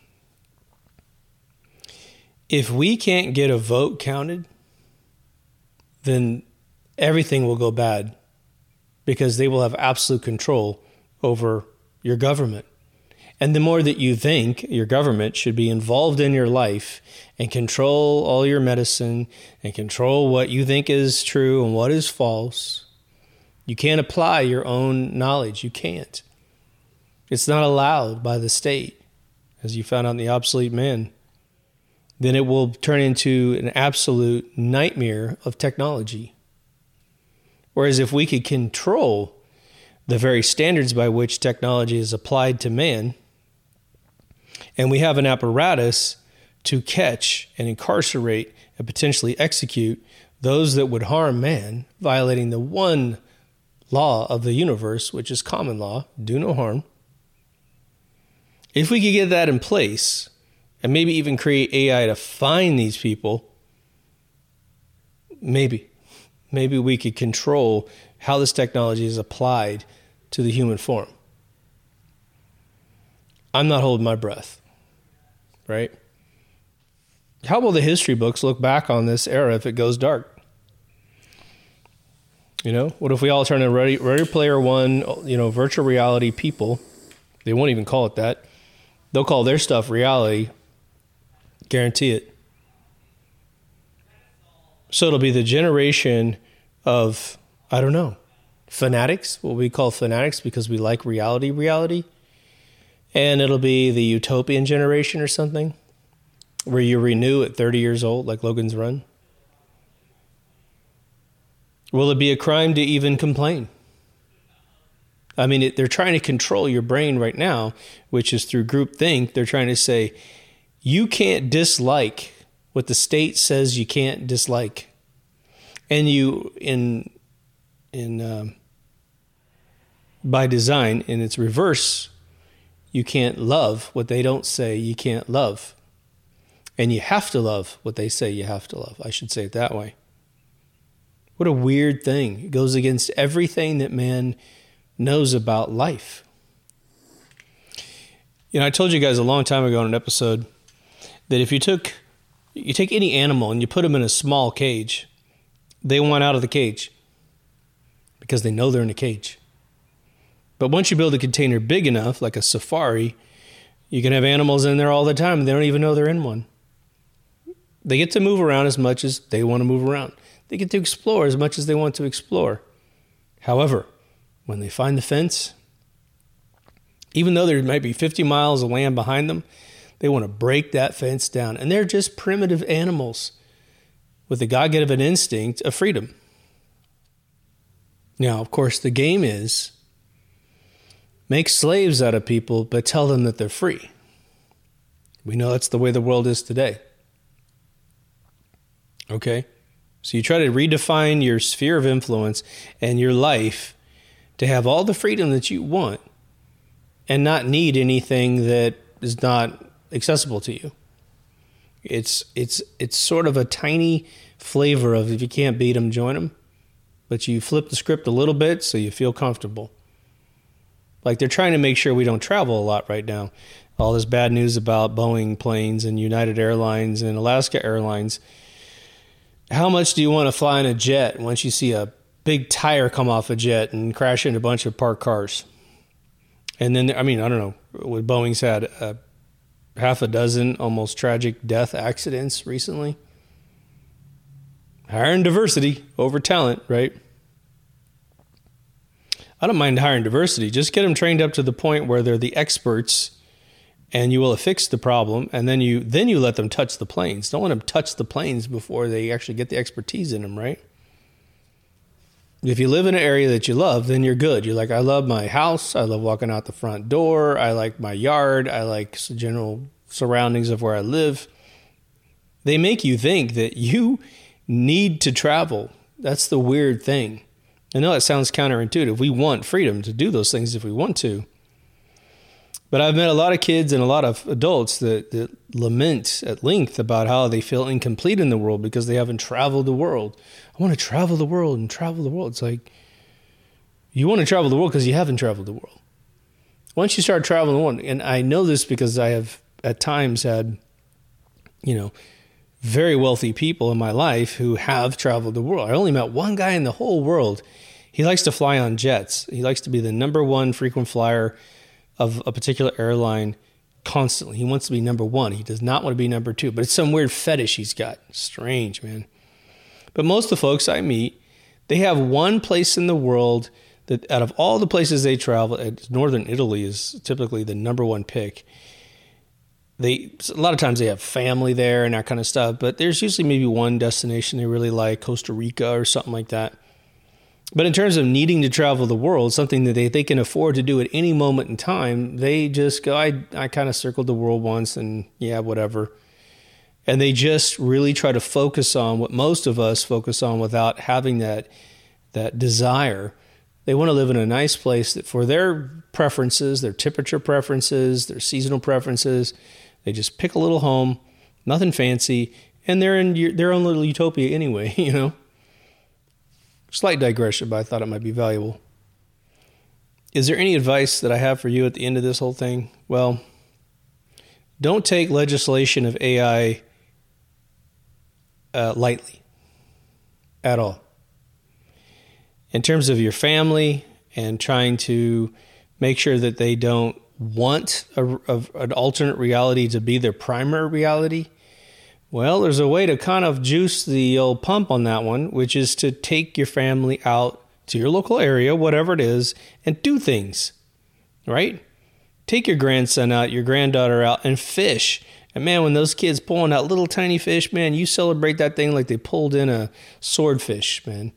If we can't get a vote counted, then everything will go bad because they will have absolute control over your government. And the more that you think your government should be involved in your life and control all your medicine and control what you think is true and what is false, you can't apply your own knowledge. You can't. It's not allowed by the state, as you found out in The Obsolete Man. Then it will turn into an absolute nightmare of technology. Whereas if we could control the very standards by which technology is applied to man, and we have an apparatus to catch and incarcerate and potentially execute those that would harm man, violating the one law of the universe, which is common law, do no harm. If we could get that in place, and maybe even create AI to find these people, maybe we could control how this technology is applied to the human form. I'm not holding my breath, right? How will the history books look back on this era if it goes dark? What if we all turn into Ready Player One, virtual reality people? They won't even call it that. They'll call their stuff reality. Guarantee it. So it'll be the generation of, I don't know, fanatics, what we call fanatics because we like reality. And it'll be the utopian generation or something, where you renew at 30 years old, like Logan's Run. Will it be a crime to even complain? I mean, they're trying to control your brain right now, which is through groupthink. They're trying to say, you can't dislike what the state says you can't dislike. And you, by design, in its reverse, you can't love what they don't say you can't love. And you have to love what they say you have to love. I should say it that way. What a weird thing. It goes against everything that man knows about life. You know, I told you guys a long time ago in an episode that if you take any animal and you put them in a small cage, they want out of the cage because they know they're in a cage. But once you build a container big enough, like a safari, you can have animals in there all the time and they don't even know they're in one. They get to move around as much as they want to move around. They get to explore as much as they want to explore. However, when they find the fence, even though there might be 50 miles of land behind them, they want to break that fence down. And they're just primitive animals with the God-given instinct of freedom. Now, of course, the game is make slaves out of people, but tell them that they're free. We know that's the way the world is today. Okay? So you try to redefine your sphere of influence and your life to have all the freedom that you want and not need anything that is not accessible to you. It's sort of a tiny flavor of if you can't beat them, join them. But you flip the script a little bit so you feel comfortable. Like they're trying to make sure we don't travel a lot right now. All this bad news about Boeing planes and United Airlines and Alaska Airlines. How much do you want to fly in a jet once you see a big tire come off a jet and crash into a bunch of parked cars? And then, I mean, I don't know, Boeing's had half a dozen almost tragic death accidents recently. Hiring diversity over talent, right? I don't mind hiring diversity. Just get them trained up to the point where they're the experts and you will have fixed the problem, and then you let them touch the planes. Don't let them touch the planes before they actually get the expertise in them, right? If you live in an area that you love, then you're good. You're like, I love my house. I love walking out the front door. I like my yard. I like the general surroundings of where I live. They make you think that you need to travel. That's the weird thing. I know it sounds counterintuitive. We want freedom to do those things if we want to. But I've met a lot of kids and a lot of adults that lament at length about how they feel incomplete in the world because they haven't traveled the world. I want to travel the world and travel the world. It's like, you want to travel the world because you haven't traveled the world. Once you start traveling the world, and I know this because I have at times had, very wealthy people in my life who have traveled the world. I only met one guy in the whole world. He likes to fly on jets. He likes to be the number one frequent flyer of a particular airline constantly. He wants to be number one. He does not want to be number two, but it's some weird fetish he's got. Strange, man. But most of the folks I meet, they have one place in the world that out of all the places they travel, Northern Italy is typically the number one pick. A lot of times they have family there and that kind of stuff, but there's usually maybe one destination they really like, Costa Rica or something like that. But in terms of needing to travel the world, something that they can afford to do at any moment in time, they just go, I kind of circled the world once and yeah, whatever. And they just really try to focus on what most of us focus on without having that desire. They want to live in a nice place that for their preferences, their temperature preferences, their seasonal preferences, they just pick a little home, nothing fancy, and they're in their own little utopia anyway, Slight digression, but I thought it might be valuable. Is there any advice that I have for you at the end of this whole thing? Well, don't take legislation of AI lightly at all. In terms of your family and trying to make sure that they don't want an alternate reality to be their primary reality, Well, there's a way to kind of juice the old pump on that one, which is to take your family out to your local area, whatever it is, and do things, right? Take your grandson out, your granddaughter out, and fish. And man, when those kids pulling out little tiny fish, man, you celebrate that thing like they pulled in a swordfish, man.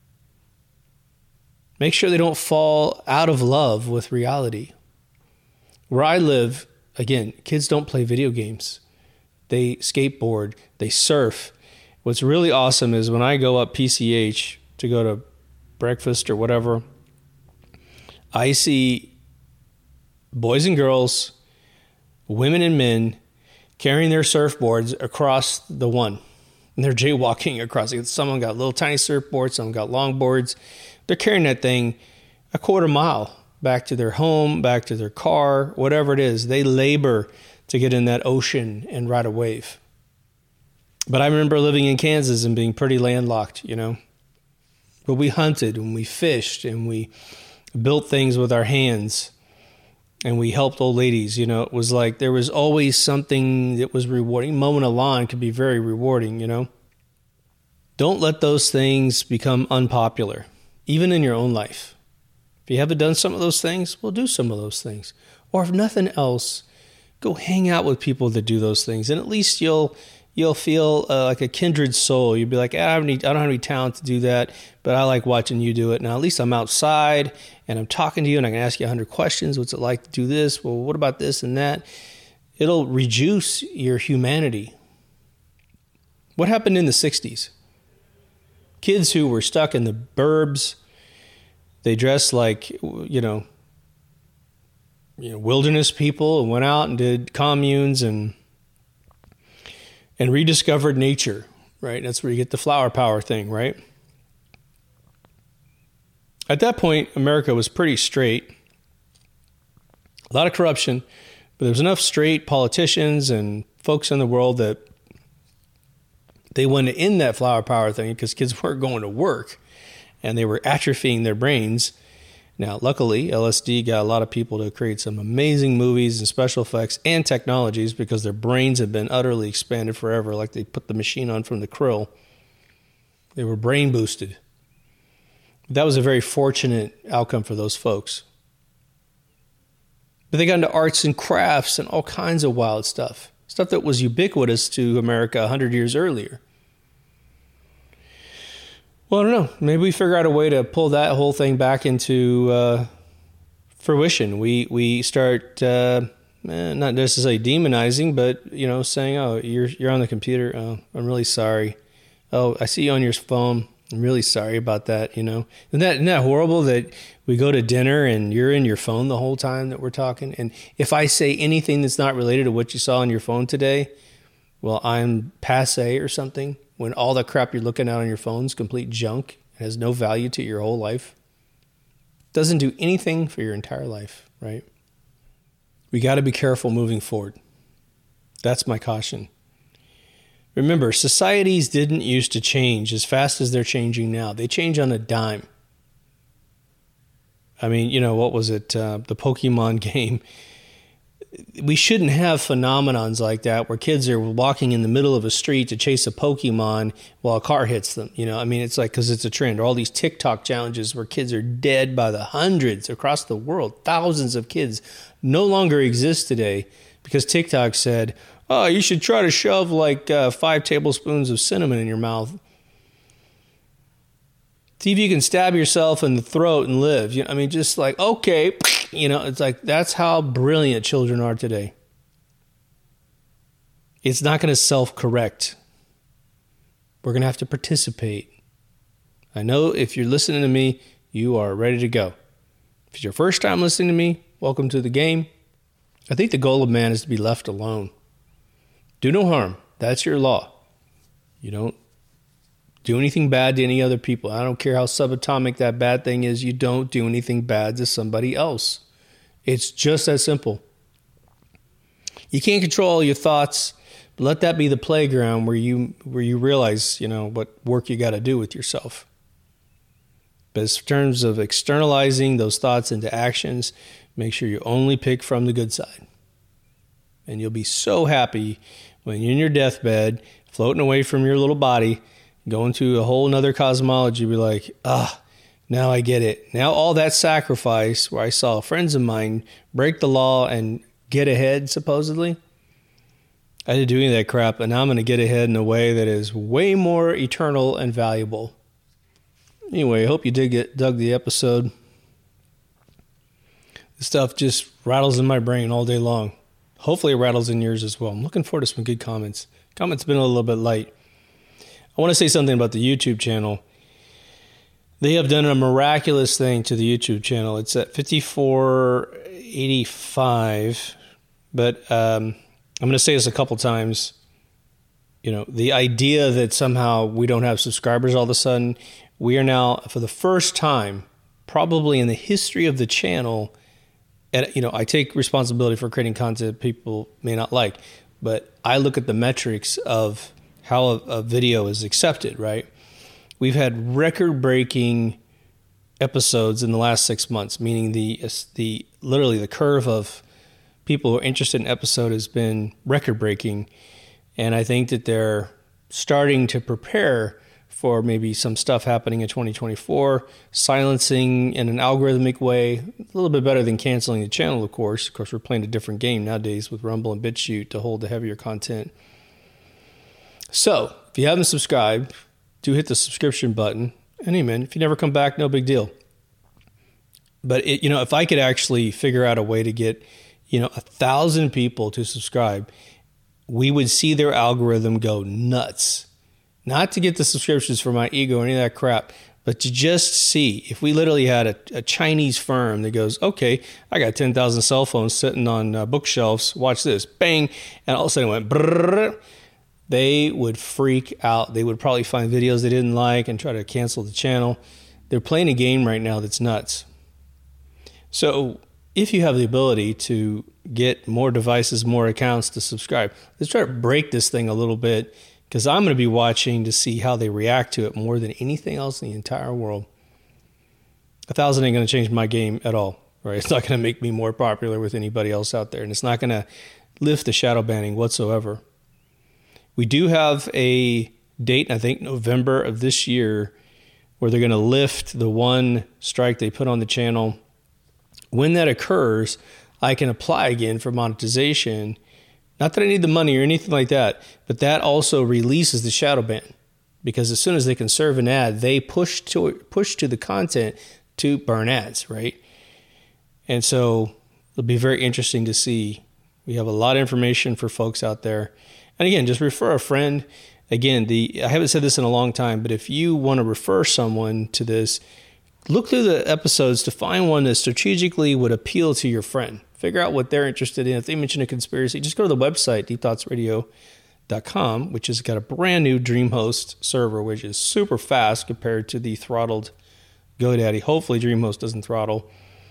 Make sure they don't fall out of love with reality. Where I live, again, kids don't play video games. They skateboard, they surf. What's really awesome is when I go up PCH to go to breakfast or whatever, I see boys and girls, women and men carrying their surfboards across the one. And they're jaywalking across it. Someone got little tiny surfboards, some got longboards. They're carrying that thing a quarter mile back to their home, back to their car, whatever it is. They labor to get in that ocean and ride a wave. But I remember living in Kansas and being pretty landlocked, you know. But we hunted and we fished and we built things with our hands and we helped old ladies. You know, it was like there was always something that was rewarding. Mowing a lawn could be very rewarding, you know. Don't let those things become unpopular, even in your own life. If you haven't done some of those things, well, do some of those things. Or if nothing else, go hang out with people that do those things. And at least you'll feel like a kindred soul. You'll be like, I don't have any talent to do that, but I like watching you do it. Now, at least I'm outside and I'm talking to you and I can ask you 100 questions. What's it like to do this? Well, what about this and that? It'll reduce your humanity. What happened in the 60s? Kids who were stuck in the burbs, they dressed like, you know, wilderness people and went out and did communes and rediscovered nature, right? That's where you get the flower power thing, right? At that point, America was pretty straight. A lot of corruption, but there was enough straight politicians and folks in the world that they wanted to end that flower power thing because kids weren't going to work and they were atrophying their brains. Now, luckily, LSD got a lot of people to create some amazing movies and special effects and technologies because their brains have been utterly expanded forever, like they put the machine on from the Krill. They were brain boosted. That was a very fortunate outcome for those folks. But they got into arts and crafts and all kinds of wild stuff that was ubiquitous to America 100 years earlier. Well, I don't know. Maybe we figure out a way to pull that whole thing back into fruition. We start not necessarily demonizing, but saying, "Oh, you're on the computer. Oh, I'm really sorry. Oh, I see you on your phone. I'm really sorry about that." Isn't that horrible that we go to dinner and you're in your phone the whole time that we're talking? And if I say anything that's not related to what you saw on your phone today, well, I'm passé or something. When all the crap you're looking at on your phone is complete junk, it has no value to your whole life. Doesn't do anything for your entire life, right? We got to be careful moving forward. That's my caution. Remember, societies didn't used to change as fast as they're changing now. They change on a dime. I mean, what was it? The Pokemon game. We shouldn't have phenomenons like that where kids are walking in the middle of a street to chase a Pokemon while a car hits them. It's like, because it's a trend. Or all these TikTok challenges where kids are dead by the hundreds across the world. Thousands of kids no longer exist today because TikTok said, "Oh, you should try to shove like 5 tablespoons of cinnamon in your mouth. See if you can stab yourself in the throat and live." Just like, okay. It's like, that's how brilliant children are today. It's not going to self-correct. We're going to have to participate. I know if you're listening to me, you are ready to go. If it's your first time listening to me, welcome to the game. I think the goal of man is to be left alone. Do no harm. That's your law. You don't do anything bad to any other people. I don't care how subatomic that bad thing is. You don't do anything bad to somebody else. It's just that simple. You can't control all your thoughts, but let that be the playground where you realize, what work you got to do with yourself. But in terms of externalizing those thoughts into actions, make sure you only pick from the good side. And you'll be so happy when you're in your deathbed, floating away from your little body, going to a whole nother cosmology, you'll be like, now I get it. Now all that sacrifice where I saw friends of mine break the law and get ahead, supposedly, I didn't do any of that crap, and now I'm going to get ahead in a way that is way more eternal and valuable. Anyway, I hope you dug the episode. This stuff just rattles in my brain all day long. Hopefully it rattles in yours as well. I'm looking forward to some good comments. Comments been a little bit light. I want to say something about the YouTube channel. They have done a miraculous thing to the YouTube channel. It's at 5485, but I'm going to say this a couple times. You know, the idea that somehow we don't have subscribers all of a sudden, we are now, for the first time, probably in the history of the channel, I take responsibility for creating content people may not like, but I look at the metrics of how a video is accepted, right? We've had record-breaking episodes in the last 6 months, meaning literally the curve of people who are interested in an episode has been record-breaking, and I think that they're starting to prepare for maybe some stuff happening in 2024, silencing in an algorithmic way, a little bit better than canceling the channel, of course. Of course, we're playing a different game nowadays with Rumble and BitChute to hold the heavier content. So, if you haven't subscribed, do hit the subscription button. And hey, man, if you never come back, no big deal. But, if I could actually figure out a way to get, 1,000 people to subscribe, we would see their algorithm go nuts. Not to get the subscriptions for my ego or any of that crap, but to just see if we literally had a Chinese firm that goes, okay, I got 10,000 cell phones sitting on bookshelves. Watch this. Bang. And all of a sudden it went brrr. They would freak out. They would probably find videos they didn't like and try to cancel the channel. They're playing a game right now that's nuts. So if you have the ability to get more devices, more accounts to subscribe, let's try to break this thing a little bit, because I'm going to be watching to see how they react to it more than anything else in the entire world. 1,000 ain't going to change my game at all, right? It's not going to make me more popular with anybody else out there, and it's not going to lift the shadow banning whatsoever. We do have a date, I think November of this year, where they're going to lift the one strike they put on the channel. When that occurs, I can apply again for monetization. Not that I need the money or anything like that, but that also releases the shadow ban, because as soon as they can serve an ad, they push to the content to burn ads, right? And so it'll be very interesting to see. We have a lot of information for folks out there. And again, just refer a friend. Again, I haven't said this in a long time, but if you want to refer someone to this, look through the episodes to find one that strategically would appeal to your friend. Figure out what they're interested in. If they mention a conspiracy, just go to the website, deepthoughtsradio.com, which has got a brand new DreamHost server, which is super fast compared to the throttled GoDaddy. Hopefully DreamHost doesn't throttle.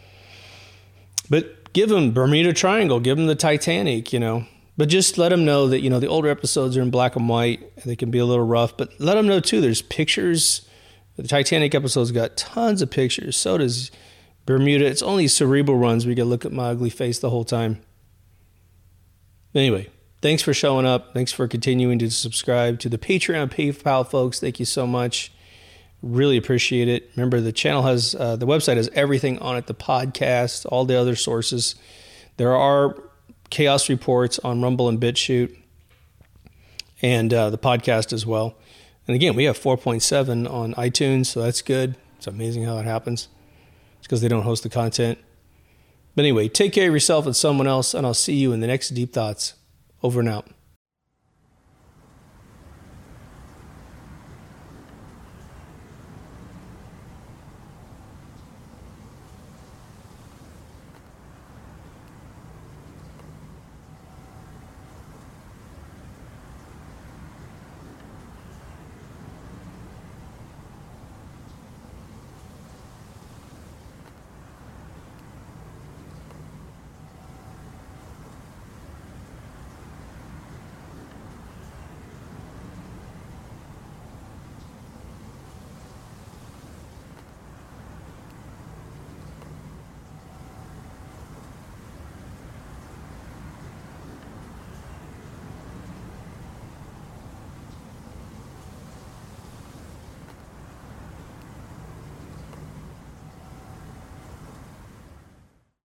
But give them Bermuda Triangle, give them the Titanic, But just let them know that, the older episodes are in black and white. They can be a little rough, but let them know too, there's pictures. The Titanic episode's got tons of pictures. So does Bermuda. It's only cerebral runs where you can look at my ugly face the whole time. Anyway, thanks for showing up. Thanks for continuing to subscribe to the Patreon, PayPal folks. Thank you so much. Really appreciate it. Remember, the channel has, the website has everything on it, the podcast, all the other sources. There are chaos reports on Rumble and BitChute, and the podcast as well. And again, we have 4.7 on iTunes, so that's good. It's amazing how it happens. It's because they don't host the content. But anyway, take care of yourself and someone else, and I'll see you in the next Deep Thoughts. Over and out.